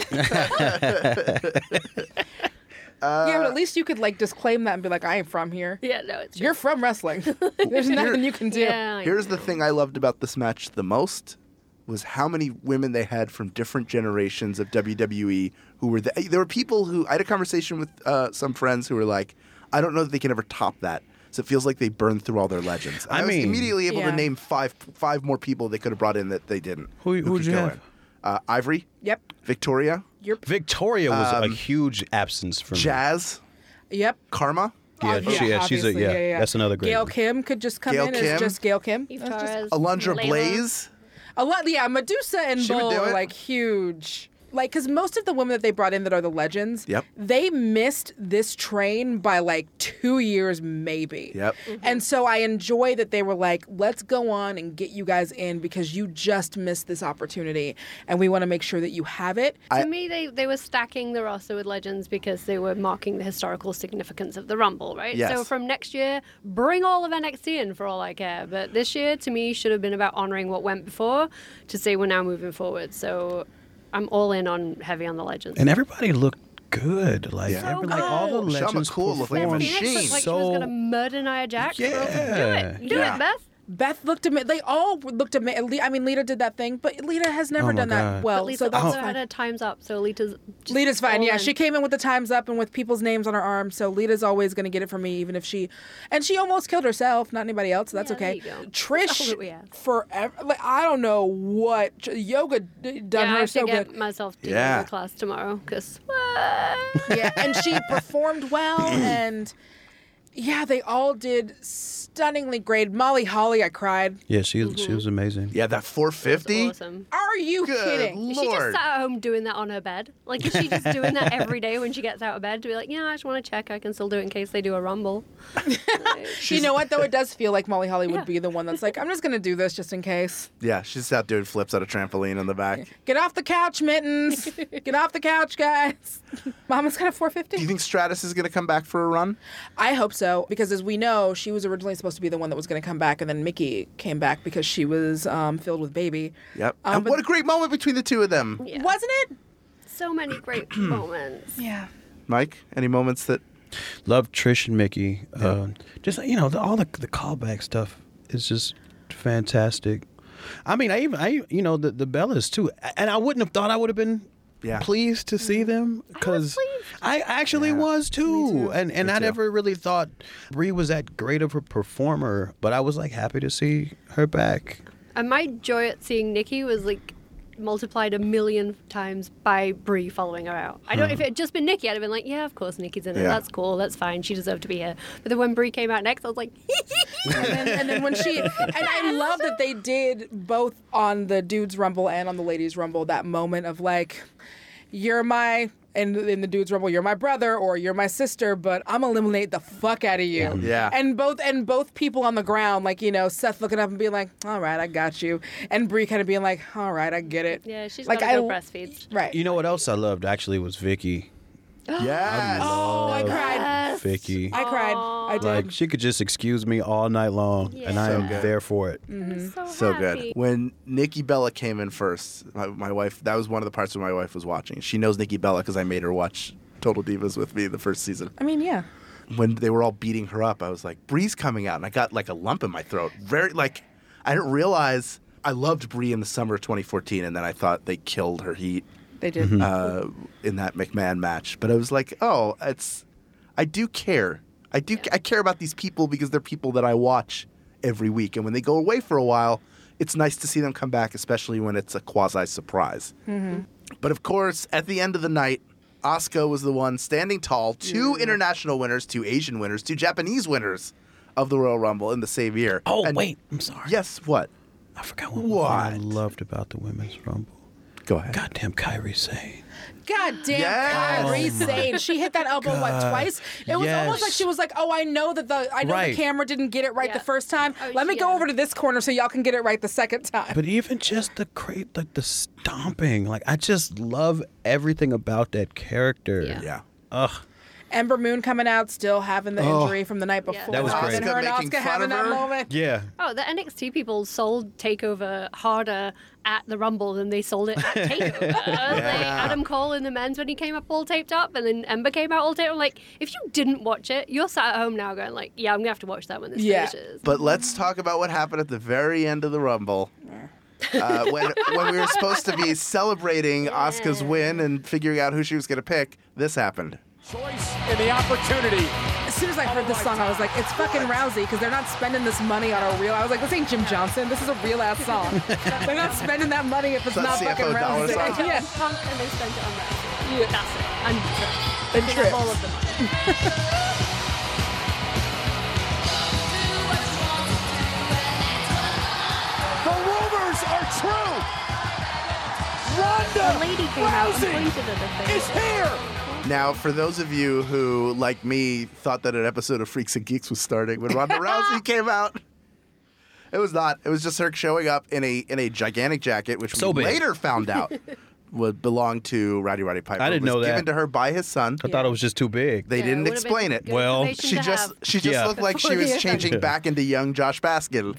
yeah, but at least you could like disclaim that and be like, I ain't from here. Yeah, no, it's You're from wrestling. There's nothing you can do. Yeah, I Here's know. the thing I loved about this match the most was how many women they had from different generations of W W E who were the, there were people who I had a conversation with uh, some friends who were like, I don't know that they can ever top that. So it feels like they burned through all their legends. I I, was mean- immediately able Yeah. to name five five more people they could have brought in that they didn't. Who- who'd could you go have? in. Uh, Ivory, Yep. Victoria, You're. Victoria was a Um, huge absence for me. Jazz, Yep. Karma, Yeah, Oh, she, yeah, she's a obviously. yeah, That's another great. Gail one. Kim could just come Gail in Kim. as just Gail Kim. Eve That's just- Torres, Alundra Layla. Blaze. A lot, yeah. Medusa and She would Bull do are it. like huge. Like, because most of the women that they brought in that are the legends, Yep. they missed this train by like two years, maybe. Yep. And so I enjoy that they were like, let's go on and get you guys in because you just missed this opportunity, and we want to make sure that you have it. To me, they, they were stacking the roster with legends because they were marking the historical significance of the Rumble, right? Yes. So from next year, bring all of N X T in for all I care. But this year, to me, should have been about honoring what went before to say we're now moving forward. So I'm all in on heavy on the legends. And everybody looked good. Like, Yeah. every, So like all the good. Shawn legends McCool looked like a performed Phoenix looked like she was so going to murder Nia Jax. Yeah. Do it. Do Yeah. it, Beth. Beth looked amazing. They all looked amazing. I mean, Lita did that thing, but Lita has never Oh my done that God. well. But Lisa so that's also fine. had her times up, so Lita's just Lita's fine. all Yeah, in. she came in with the times up and with people's names on her arm. So Lita's always going to get it from me, even if she, and she almost killed herself, not anybody else. So that's Yeah, there okay. you go. That's all Trish, that we have. forever. Like, I don't know what yoga d- done yeah, I her have so to get good. myself to Yeah. yoga class tomorrow because Yeah, and she performed well, and yeah, they all did stunningly great. Molly Holly, I cried. Yeah, she she was amazing. Yeah, that four fifty. awesome. Are you Good kidding? Is she just Lord. sat at home doing that on her bed? Like, is she just doing that every day when she gets out of bed to be like, yeah, I just want to check I can still do it in case they do a rumble? You know what though? It does feel like Molly Holly would Yeah. be the one that's like, I'm just gonna do this just in case. Yeah, she's out doing flips at a trampoline on the back. Get off the couch, Mittens. Get off the couch, guys. Mama's got a four Do you fifty. think Stratus is going to come back for a run? I hope so, because as we know, she was originally supposed to be the one that was going to come back, and then Mickey came back because she was um, filled with baby. Yep. Um, and but- what a great moment between the two of them. Yeah. Wasn't it? So many great moments. Yeah. Mike, any moments that Love Trish and Mickey. Uh, just you know, the, all the the callback stuff is just fantastic. I mean, I even I you know the the Bellas too, and I wouldn't have thought I would have been Yeah. pleased to see them because I, actually Yeah. was too, and and Me I too. never really thought Brie was that great of a performer, but I was like happy to see her back. And my joy at seeing Nikki was like multiplied a million times by Brie following her out. I don't. If it had just been Nikki, I'd have been like, yeah, of course Nikki's in it. Yeah. That's cool. That's fine. She deserved to be here. But then when Brie came out next, I was like, and, then, and then when she and I love that they did both on the dudes rumble and on the ladies rumble that moment of like, you're my in, in the dudes rumble, you're my brother or you're my sister, but I'm gonna eliminate the fuck out of you. Yeah. Yeah. And both and both people on the ground, like, you know, Seth looking up and being like, all right, I got you. And Brie kind of being like, all right, I get it. Yeah, she's like, got to go I- breastfeeds. Right. You know what else I loved actually was Vicky. Yes. Oh, I Love cried. Vicky. I cried. I did. Like she could just excuse me all night long, and I So am good. there for it. Mm-hmm. So good. When Nikki Bella came in first, my, my wife, that was one of the parts where my wife was watching. She knows Nikki Bella because I made her watch Total Divas with me the first season. I mean, yeah. When they were all beating her up, I was like, Brie's coming out. And I got like a lump in my throat. Very, like, I didn't realize I loved Brie in the summer of twenty fourteen. And then I thought they killed her heat. They did. Uh, in that McMahon match. But I was like, oh, it's, I do care. I do, I care about these people because they're people that I watch every week. And when they go away for a while, it's nice to see them come back, especially when it's a quasi-surprise. Mm-hmm. But of course, at the end of the night, Asuka was the one standing tall. Two international winners, two Asian winners, two Japanese winners of the Royal Rumble in the same year. Oh, And- wait, I'm sorry. Yes, what? I forgot what, What? I loved about the Women's Rumble. Go ahead. Goddamn Kyrie Sane. God damn, Yes. Kyrie Oh my Sane. She hit that elbow, what, God. twice? It was almost Yes. like she was like, oh, I know that the I know Right. the camera didn't get it right Yeah. the first time. Oh, Let me yeah. go over to this corner so y'all can get it right the second time. But even just the cra- like the stomping, like I just love everything about that character. Yeah. Yeah. Ugh. Ember Moon coming out, still having the Oh. injury from the night before. That was great. And her and Asuka making Asuka fun having of that her? moment. Yeah. Oh, the N X T people sold TakeOver harder at the Rumble than they sold it at TakeOver. Like Adam Cole in the men's when he came up all taped up, and then Ember came out all taped up. Like, if you didn't watch it, you're sat at home now going like, yeah, I'm going to have to watch that when this Yeah. finishes. But let's talk about what happened at the very end of the Rumble. Uh, when when we were supposed to be celebrating Asuka's win and figuring out who she was going to pick, this happened. Choice and the opportunity. As soon as I heard this song, I was like, it's fucking Rousey because they're not spending this money on a real. I was like, this ain't Jim Johnson. This is a real ass song. They're not spending that money if it's It's not not fucking C F O dollar Rousey. sign. Yeah. Punk and they spent it on that. Yeah. That's it. And trips. And They trips. have all of the money. The rumors are true. Ronda The lady came out and Rousey pointed at the thing. is here. Now, for those of you who, like me, thought that an episode of Freaks and Geeks was starting when Ronda Rousey came out, it was not. It was just her showing up in a in a gigantic jacket, which So we big. later found out would belong to Rowdy Roddy Piper. I didn't It was know that. given to her by his son. I thought it was just too big. They Yeah, it didn't would've been explain it. good Well, information She to just have. she just Yeah. looked like she Before was the changing end. back into young Josh Baskin.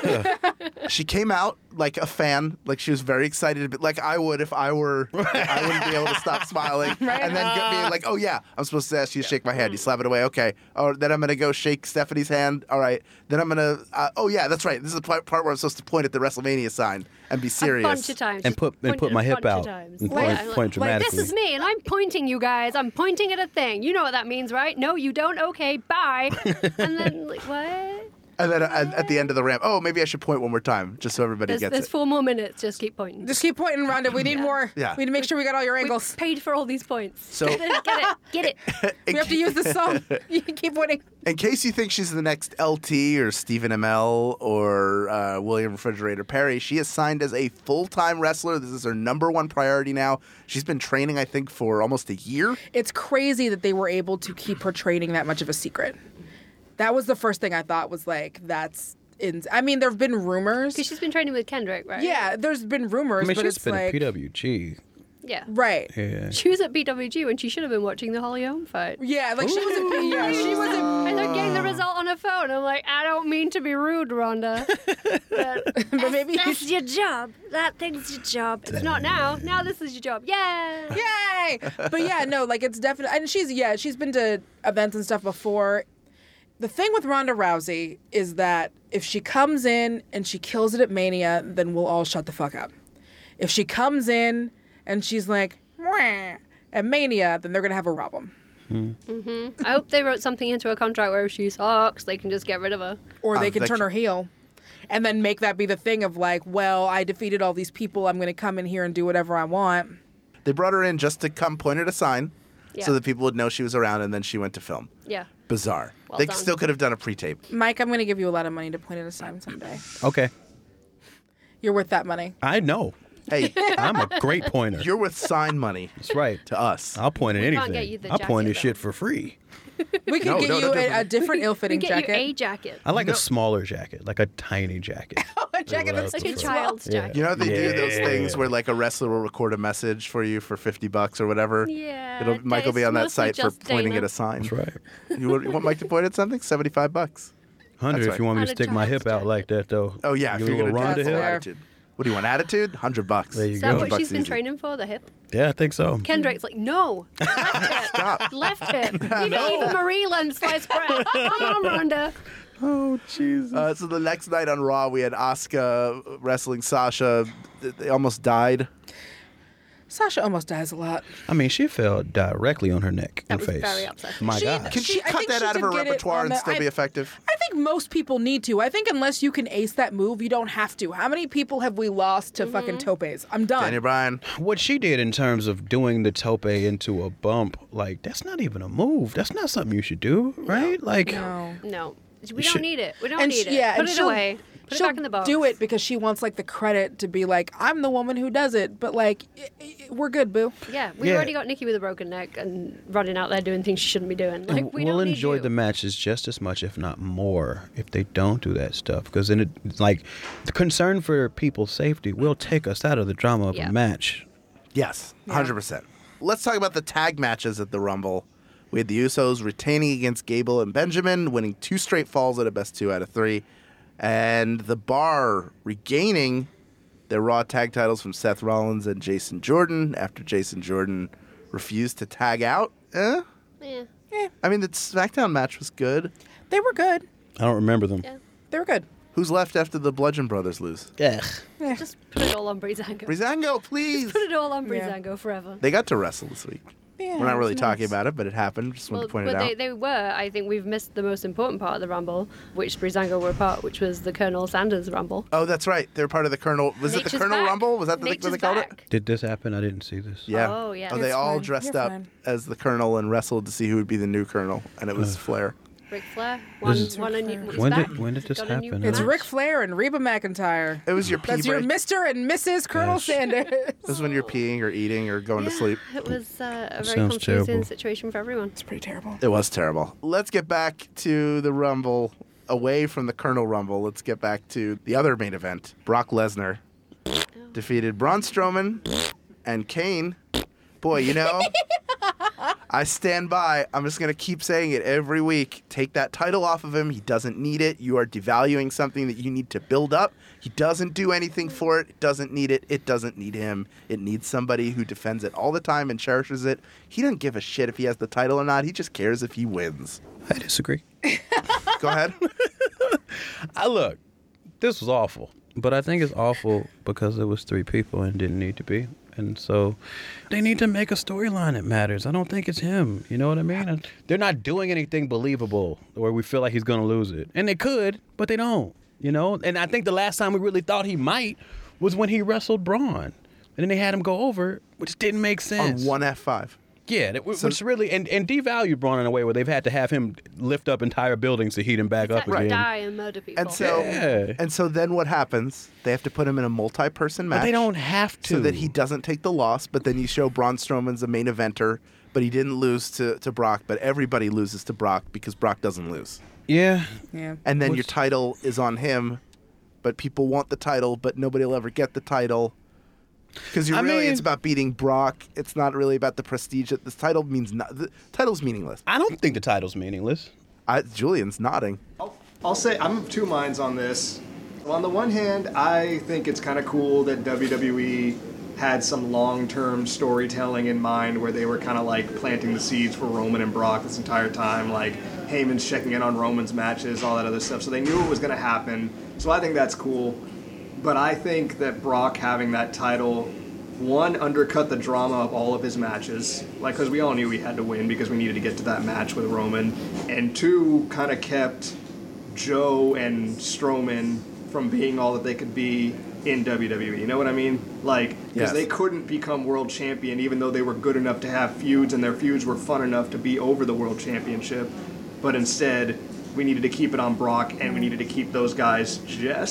She came out like a fan, like she was very excited, to be, like I would if I were. I wouldn't be able to stop smiling, Right. and then get being like, "Oh yeah, I'm supposed to ask you to shake my hand." You slap it away, okay. Oh, then I'm gonna go shake Stephanie's hand. All right. Then I'm gonna. Uh, oh yeah, that's right. This is the part part where I'm supposed to point at the WrestleMania sign and be serious. A bunch of times. And Just put- and pointed put a my hip bunch of out times. and Yeah, point- like- point like, this dramatically. is me, and I'm pointing, you guys. I'm pointing at a thing. You know what that means, right? No, you don't. Okay, bye. And then, like, what? And then at, at the end of the ramp, oh, maybe I should point one more time just so everybody There's, gets there's it. four more minutes. Just keep pointing. Just keep pointing, Rhonda. We need more. Yeah. We need to make sure we got all your angles. We paid for all these points. So- get it, get it, get it. We have to use this song. You can keep pointing. In case you think she's the next L T or Stephen M L or uh, William Refrigerator Perry, she is signed as a full-time wrestler. This is her number one priority now. She's been training, I think, for almost a year. It's crazy that they were able to keep her training that much of a secret. That was the first thing I thought was like, that's. In, I mean, there have been rumors. Because she's been training with Kendrick, right? Yeah, there's been rumors, I mean, but she's it's been like at P W G. Yeah. right. Yeah. She was at B W G when she should have been watching the Holly Holm fight. Yeah, like she was a yeah, she was a And they're getting the result on her phone. I'm like, I don't mean to be rude, Rhonda. But, but maybe you that's your job. That thing's your job. It's not now. Now this is your job. Yeah. Yay! But yeah, no, like it's definitely, and she's yeah, she's been to events and stuff before. The thing with Ronda Rousey is that if she comes in and she kills it at Mania, then we'll all shut the fuck up. If she comes in and she's like, "Mwah," at Mania, then they're gonna have a problem. Mm-hmm. I hope they wrote something into a contract where if she sucks, they can just get rid of her. Or they Um, can that turn c- her heel. And then make that be the thing of like, well, I defeated all these people. I'm gonna come in here and do whatever I want. They brought her in just to come point at a sign Yeah. so that people would know she was around, and then she went to film. Yeah. Bizarre. Well they done. still could have done a pre-tape. Mike, I'm gonna give you a lot of money to point at a sign someday. Okay. You're worth that money. I know. Hey, I'm a great pointer. You're worth sign money. That's right. To us. I'll point at We can't anything. get you the I'll point at jacket, shit for free. We can No, get no, you no, a, a definitely. different ill-fitting get jacket. you a jacket. I like No. a smaller jacket, like a tiny jacket. a jacket what I that's Like a prefer. child's Yeah. jacket. You know how they do those Yeah. things where like a wrestler will record a message for you for fifty bucks or whatever? Yeah. It'll, Mike will be it's on that mostly site for just pointing Dana. at a sign. That's right. You want, you want Mike to point at something? seventy-five bucks. Hundred That's if you want me On to a stick my child's hip out jacket. like that, though. Oh yeah, if Give you're a little gonna Ronda do hip. fair. attitude. What do you want? Attitude? Hundred bucks. There you Is go. that Hundred what bucks she's been easy. training for, the hip? Yeah, I think so. Kendrake's like, no. Left hip. Stop. Left hip. You know, even Marie learned sliced bread. Come on, Ronda. Oh, Jesus. Uh, so the next night on Raw, we had Asuka wrestling Sasha. Th- They almost died. Sasha almost dies a lot. I mean, she fell directly on her neck That and was face. very upsetting. My She- God. Can she, She- I cut think that she out of did her get it repertoire on and the- still I- be effective? I think most people need to. I think unless you can ace that move, you don't have to. How many people have we lost to fucking topes? I'm done. Daniel Bryan. What she did in terms of doing the tope into a bump, like, that's not even a move. That's not something you should do, right? Like, No. No. We You don't should- need it. We don't And need she- it. yeah, Put and it she'll- away. Put it She'll back in the box. do it because she wants like the credit to be like, I'm the woman who does it. But like, i- i- we're good, boo. Yeah, we've Yeah. already got Nikki with a broken neck and running out there doing things she shouldn't be doing. Like, and we we'll don't enjoy need you. the matches just as much, if not more, if they don't do that stuff. Because then, it, it's like, the concern for people's safety will take us out of the drama of Yeah. a match. Yes, one hundred percent. Let's talk about the tag matches at the Rumble. We had the Usos retaining against Gable and Benjamin, winning two straight falls at a best two out of three. And the Bar regaining their Raw tag titles from Seth Rollins and Jason Jordan after Jason Jordan refused to tag out. Eh? Yeah. I mean, the SmackDown match was good. They were good. I don't remember them. Yeah. They were good. Who's left after the Bludgeon Brothers lose? Ugh. Just put it all on Breezango. Breezango, please. Put it all on Yeah. Breezango forever. They got to wrestle this week. Yeah, We're not it really was talking nice. about it, but it happened. Just wanted Well, to point but it they, out. they were. I think we've missed the most important part of the Rumble, which Breezango were a part, which was the Colonel Sanders Rumble. Oh, that's right. They're part of the Colonel. Was it Nature's the Colonel back. Rumble? Was that the thing Nature's what they called it? back. Did this happen? I didn't see this. Yeah. Oh, yeah. they It's all fine. dressed You're up fine. as the Colonel and wrestled to see who would be the new Colonel, and it was Flair. Ric Flair. One, is- one on you. he's When back. did- when did this Got a new happen? It's match. Ric Flair and Reba McIntyre. It was your pee That's your break. Mister and Missus Colonel Yes. Sanders. This is when you're peeing or eating or going to Yeah, sleep. It was uh, a very Sounds confusing terrible. situation for everyone. It's pretty terrible. It was terrible. Let's get back to the Rumble. Away from the Colonel Rumble, let's get back to the other main event. Brock Lesnar defeated Braun Strowman and Kane. Boy, you know, I stand by. I'm just going to keep saying it every week. Take that title off of him. He doesn't need it. You are devaluing something that you need to build up. He doesn't do anything for it. It doesn't need it. It doesn't need him. It needs somebody who defends it all the time and cherishes it. He doesn't give a shit if he has the title or not. He just cares if he wins. I disagree. Go ahead. I look, this was awful, but I think it's awful because it was three people and didn't need to be. And so they need to make a storyline that matters. I don't think it's him. You know what I mean? And they're not doing anything believable where we feel like he's going to lose it. And they could, but they don't. You know? And I think the last time we really thought he might was when he wrestled Braun. And then they had him go over, which didn't make sense. On one F five. Yeah, that, which really, and, and devalued Braun in a way where they've had to have him lift up entire buildings to heat him back up Right. again. Die and murder people. And so, Yeah. and so then what happens? They have to put him in a multi-person match. But they don't have to. So that he doesn't take the loss, but then you show Braun Strowman's a main eventer, but he didn't lose to, to Brock, but everybody loses to Brock because Brock doesn't lose. Yeah. Yeah. And then your What's- title is on him, but people want the title, but nobody will ever get the title. Because I really, mean- it's about beating Brock. It's not really about the prestige. This title means no, the title's meaningless. I don't think the title's meaningless. I, Julian's nodding. I'll say I'm of two minds on this. On the one hand, I think it's kind of cool that W W E had some long-term storytelling in mind where they were kind of like planting the seeds for Roman and Brock this entire time, like Heyman's checking in on Roman's matches, all that other stuff. So they knew it was going to happen. So I think that's cool. But I think that Brock having that title, one, undercut the drama of all of his matches, like, because we all knew he had to win because we needed to get to that match with Roman, and two, kind of kept Joe and Strowman from being all that they could be in W W E. You know what I mean? Like, because Yes. they couldn't become world champion even though they were good enough to have feuds, and their feuds were fun enough to be over the world championship. But instead, we needed to keep it on Brock, and we needed to keep those guys just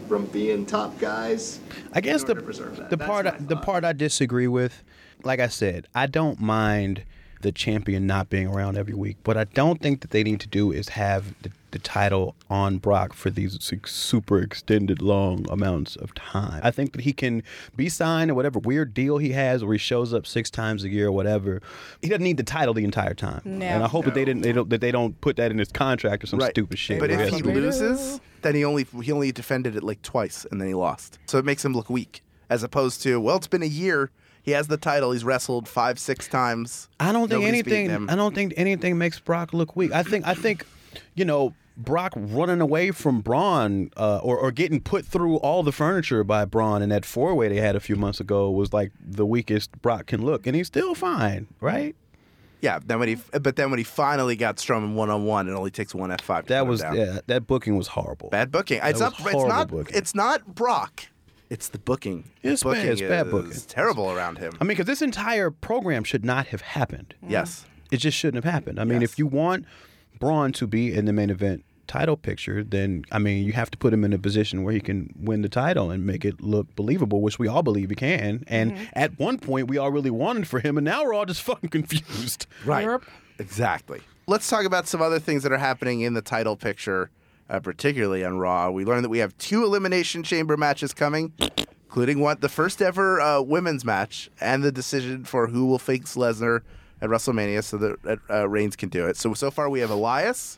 from being top guys. I guess in the order to preserve that. the That's part my I, the thought. part I disagree with, like I said, I don't mind the champion not being around every week, but I don't think that they need to do is have the, the title on Brock for these su- super extended long amounts of time. I think that he can be signed or whatever weird deal he has where he shows up six times a year or whatever. He doesn't need the title the entire time. No. And I hope that they didn't they don't that they don't put that in his contract or some Right. stupid shit. But where if has he to be- loses, then he only he only defended it like twice, and then he lost. So it makes him look weak, as opposed to, well, it's been a year. He has the title. He's wrestled five, six times. I don't think Nobody's beaten anything. him. I don't think anything makes Brock look weak. I think. I think, you know, Brock running away from Braun uh, or or getting put through all the furniture by Braun in that four way they had a few months ago was like the weakest Brock can look, and he's still fine, right? Yeah. Then when he, but then when he finally got Strowman one on one, it only takes one F five. That was yeah. That booking was horrible. Bad booking. That It's was not. It's horrible not. booking. It's not Brock. It's the booking. It's the bad- booking it's bad is booking. terrible around him. I mean, because this entire program should not have happened. Yes. It just shouldn't have happened. I mean, if you want Braun to be in the main event title picture, then, I mean, you have to put him in a position where he can win the title and make it look believable, which we all believe he can. And Mhm. at one point, we all really wanted for him, and now we're all just fucking confused. Right. Exactly. Let's talk about some other things that are happening in the title picture, uh, particularly on Raw. We learned that we have two Elimination Chamber matches coming, including what the first ever uh, women's match and the decision for who will face Lesnar at WrestleMania so that uh, Reigns can do it. So, so far we have Elias,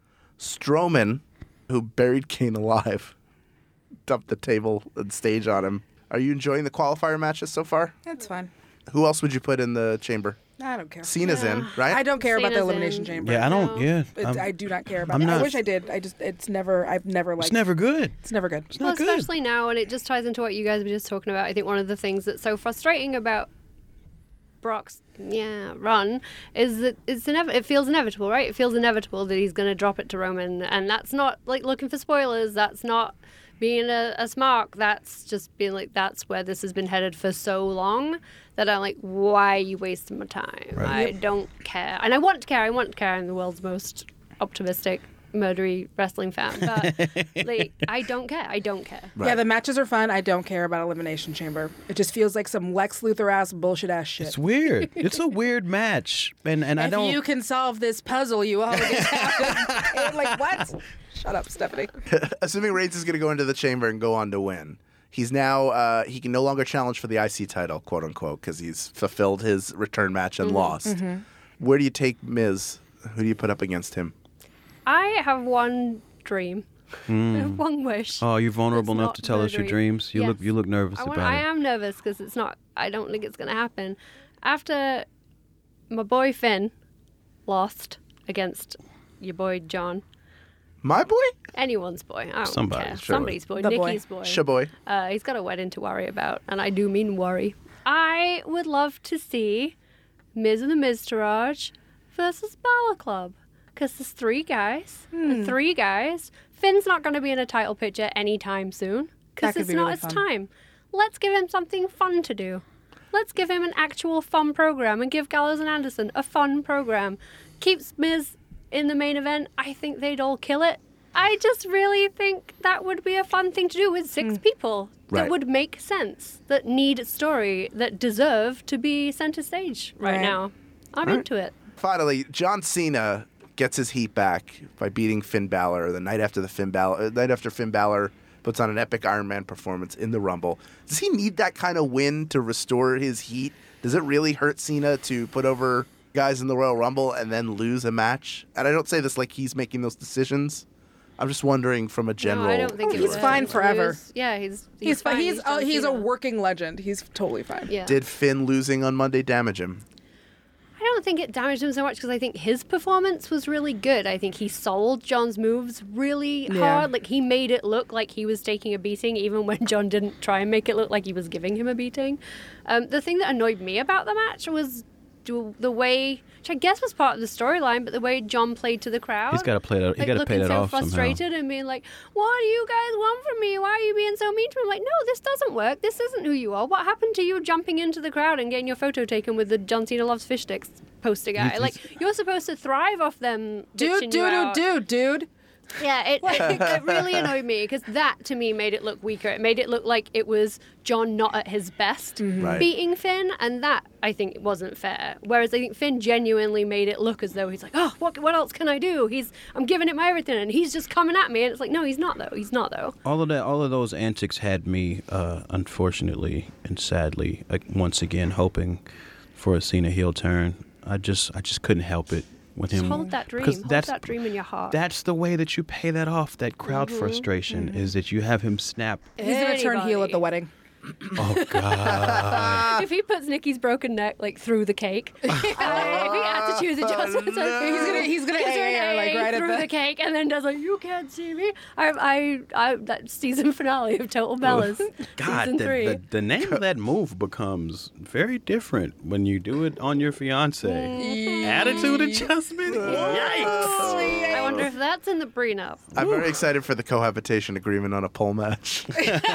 Strowman, who buried Kane alive, dumped the table and stage on him. Are you enjoying the qualifier matches so far? That's fine. Who else would you put in the chamber? I don't care. Cena's in, right? I don't care about the Cena's elimination in. chamber. Yeah, I don't- yeah, It- I'm- I do not care about I'm it. I not- wish I did. I just, it's never, I've never liked It's never good. It's never good. It's Well, not good. especially now, and it just ties into what you guys were just talking about. I think one of the things that's so frustrating about Brock's yeah run is that it's inev- it feels inevitable, right? It feels inevitable that he's going to drop it to Roman, and that's not like looking for spoilers. That's not being a, a smart. That's just being like that's where this has been headed for so long that I'm like, why are you wasting my time? Right. I don't care, and I want to care. I want to care. I'm the world's most optimistic, murdery wrestling fan, but like I don't care. I don't care. Yeah, the matches are fun. I don't care about Elimination Chamber. It just feels like some Lex Luthor ass bullshit ass shit. It's weird. It's a weird match, and and I if don't. you can solve this puzzle, you always have. Like what? Shut up, Stephanie. Assuming Reigns is going to go into the chamber and go on to win, he's now uh, he can no longer challenge for the I C title, quote unquote, because he's fulfilled his return match and Mhm. lost. Mhm. Where do you take Miz? Who do you put up against him? I have one dream, Mm. one wish. Oh, you're vulnerable It's enough not to tell us your murdery. dreams. You Yes. look you look nervous I, want, about I it. am nervous because it's not. I don't think it's going to happen. After my boy Finn lost against your boy John. My boy? Anyone's boy. I don't Somebody's, care. sure. Somebody's boy. The boy. Nikki's boy. Shaboy. Uh, he's got a wedding to worry about, and I do mean worry. I would love to see Miz and the Miztourage versus Balor Club. Because there's three guys. Hmm. Three guys. Finn's not going to be in a title picture anytime soon. Because That could it's be not really his fun. time. Let's give him something fun to do. Let's give him an actual fun program and give Gallows and Anderson a fun program. Keeps Miz in the main event. I think they'd all kill it. I just really think that would be a fun thing to do with six people that Right. would make sense, that need a story, that deserve to be center stage right, Right. now. I'm All right. into it. Finally, John Cena gets his heat back by beating Finn Balor the night after the Finn Balor uh, night after Finn Balor puts on an epic Iron Man performance in the Rumble. Does he need that kind of win to restore his heat? Does it really hurt Cena to put over guys in the Royal Rumble and then lose a match? And I don't say this like he's making those decisions. I'm just wondering from a general. No, I don't think Oh, it he's would. fine forever. Lose- Yeah, he's he's, He's fine. fine. He's uh, John he's a Cena. working legend. He's totally fine. Yeah. Did Finn losing on Monday damage him? I don't think it damaged him so much because I think his performance was really good. I think he sold John's moves really Yeah. hard. Like he made it look like he was taking a beating, even when John didn't try and make it look like he was giving him a beating. Um, the thing that annoyed me about the match was do- the way, which I guess was part of the storyline, but the way John played to the crowd. He's got to play that. He Like got to pay looking that so off frustrated somehow. and being like, "What do you guys want from me? Why are you being so mean to me?" I'm like, no, this doesn't work. This isn't who you are. What happened to you jumping into the crowd and getting your photo taken with the John Cena loves fish sticks poster guy? You- Like you're supposed to thrive off them. Dude, bitching dude, you out. dude, dude, dude. Yeah, it, it, it really annoyed me because that to me made it look weaker. It made it look like it was John not at his best Mm-hmm. Right. beating Finn, and that I think wasn't fair. Whereas I think Finn genuinely made it look as though he's like, oh, what what else can I do? He's I'm giving it my everything, and he's just coming at me, and it's like, no, he's not though. He's not though. All of that, all of those antics had me, uh, unfortunately and sadly, like, once again hoping for a Cena heel turn. I just, I just couldn't help it with Just him. hold that dream. Because Hold that's that dream in your heart. that's the way that you pay that off. That crowd Mhm, frustration is that you have him snap. He's gonna turn heel at the wedding. Oh God! If he puts Nikki's broken neck like through the cake, uh, if he had to choose adjustments, no. He's gonna- he's gonna doing A A, like, right at through the- the cake, and then does like you can't see me. I, I, I that season finale of Total Bellas, God, season the, three. the, the name of that move becomes very different when you do it on your fiance. Mm-hmm. Attitude adjustment. Yikes! I wonder if that's in the prenup. I'm very excited for the cohabitation agreement on a pole match.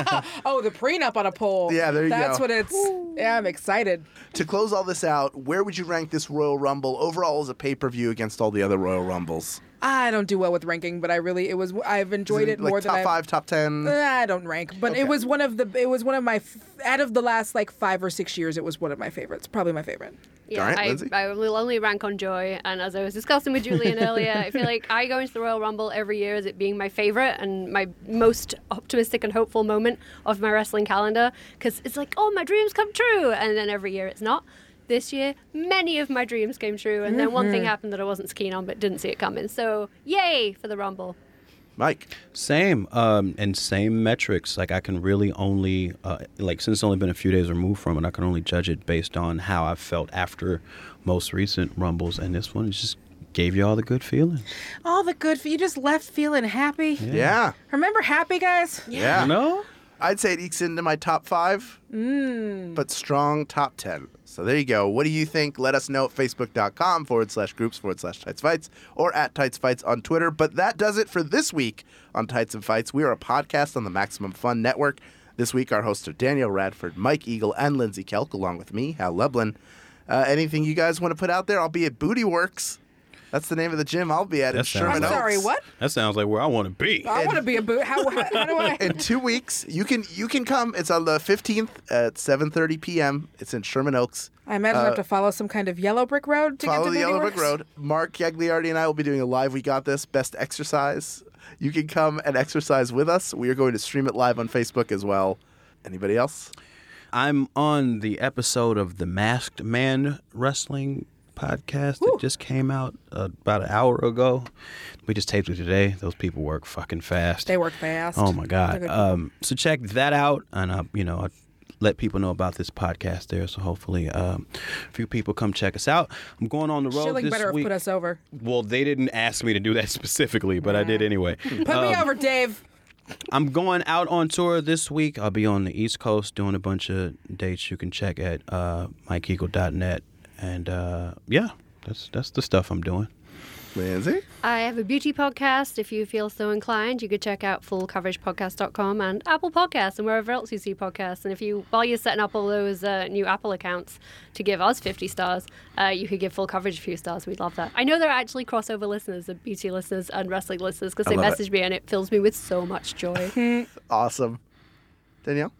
Oh, the prenup on a pole. Yeah, there you That's go. what it's. Yeah, I'm excited. To close all this out, where would you rank this Royal Rumble overall as a pay-per-view against all the other Royal Rumbles? I don't do well with ranking, but I really it was I've enjoyed Is it like more top than I've, five, top ten. Uh, I don't rank, but Okay. it was one of the it was one of my f- out of the last like five or six years. It was one of my favorites, probably my favorite. Yeah, All right, I, Lindsay? I will only rank on joy. And as I was discussing with Julian earlier, I feel like I go into the Royal Rumble every year as it being my favorite and my most optimistic and hopeful moment of my wrestling calendar because it's like, oh, my dreams come true. And then every year it's not. This year, many of my dreams came true. And then one thing Mhm. happened that I wasn't so keen on but didn't see it coming. So, yay for the Rumble. Mike. Same, um, and same metrics. Like I can really only, uh, like since it's only been a few days removed from it, I can only judge it based on how I felt after most recent Rumbles, and this one just gave you all the good feelings. All the good. You just left feeling happy. Yeah. Remember happy, guys? Yeah. No? I'd say it ekes into my top five, Mm. but strong top ten. So there you go. What do you think? Let us know at facebook.com forward slash groups forward slash Tights Fights or at Tights Fights on Twitter. But that does it for this week on Tights and Fights. We are a podcast on the Maximum Fun Network. This week, our hosts are Danielle Radford, Mike Eagle, and Lindsay Kelk, along with me, Hal Lublin. Uh, anything you guys want to put out there? I'll be at Booty Works. That's the name of the gym I'll be at in That sounds Sherman like- Oaks. Sorry, what? That sounds like where I want to be. I want to be a boot. How, how, how do I? In two weeks, you can you can come. It's on the fifteenth at seven thirty p.m. It's in Sherman Oaks. I imagine I Uh, have to follow some kind of yellow brick road to get Follow to the Booty Yellow Brick Works? Road. Mark Gagliardi and I will be doing a live We Got This Best Exercise. You can come and exercise with us. We are going to stream it live on Facebook as well. Anybody else? I'm on the episode of the Masked Man Wrestling podcast that just came out uh, about an hour ago. We just taped it today. Those people work fucking fast. They work fast. Oh my They're god! good Um, so check that out, and uh, you know, I let people know about this podcast there. So hopefully, um, a few people come check us out. I'm going on the road Shilling this better have week. put us over. Well, they didn't ask me to do that specifically, but I did anyway. Put Um, me over, Dave. I'm going out on tour this week. I'll be on the East Coast doing a bunch of dates you can check at uh, mike eagle dot net. And uh, yeah, that's that's the stuff I'm doing. Lindsay? I have a beauty podcast. If you feel so inclined, you could check out full coverage podcast dot com and Apple Podcasts and wherever else you see podcasts. And if you, while you're setting up all those uh, new Apple accounts to give us fifty stars, uh, you could give full coverage a few stars. We'd love that. I know there are actually crossover listeners of beauty listeners and wrestling listeners because I they love it. message me and it fills me with so much joy. Awesome. Danielle?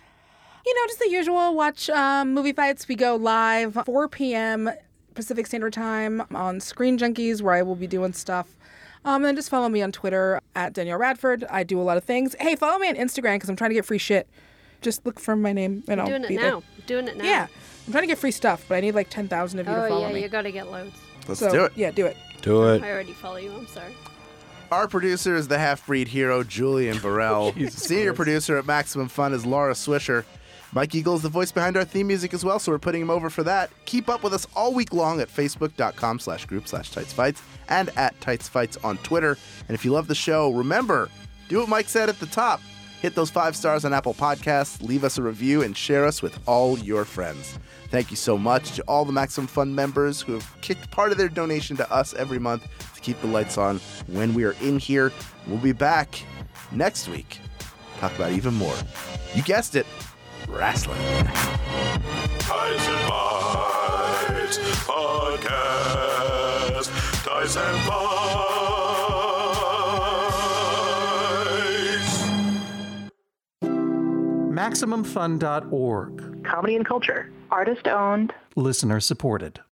You know, just the usual. Watch um, movie fights. We go live four p.m. Pacific Standard Time on Screen Junkies, where I will be doing stuff. Um, and then just follow me on Twitter at Danielle Radford. I do a lot of things. Hey, follow me on Instagram because I'm trying to get free shit. Just look for my name and I'm I'll doing it be now. there. Doing it now. Yeah, I'm trying to get free stuff, but I need like ten thousand of you to Oh, follow yeah, me. you got to get loads. Let's So, do it. Yeah, do it. Do it. I already follow you. I'm sorry. Our producer is the half-breed hero, Julian Burrell. Senior producer at Maximum Fun is Laura Swisher. Mike Eagle is the voice behind our theme music as well, so we're putting him over for that. Keep up with us all week long at facebook.com slash group slash tightsfights and at tightsfights on Twitter. And if you love the show, remember, do what Mike said at the top. Hit those five stars on Apple Podcasts, leave us a review, and share us with all your friends. Thank you so much to all the Maximum Fun members who have kicked part of their donation to us every month to keep the lights on when we are in here. We'll be back next week. Talk about even more. You guessed it. Wrestling. Ties and Fights Podcast. Ties and Fights. Maximum Fun dot org. Comedy and culture. Artist owned. Listener supported.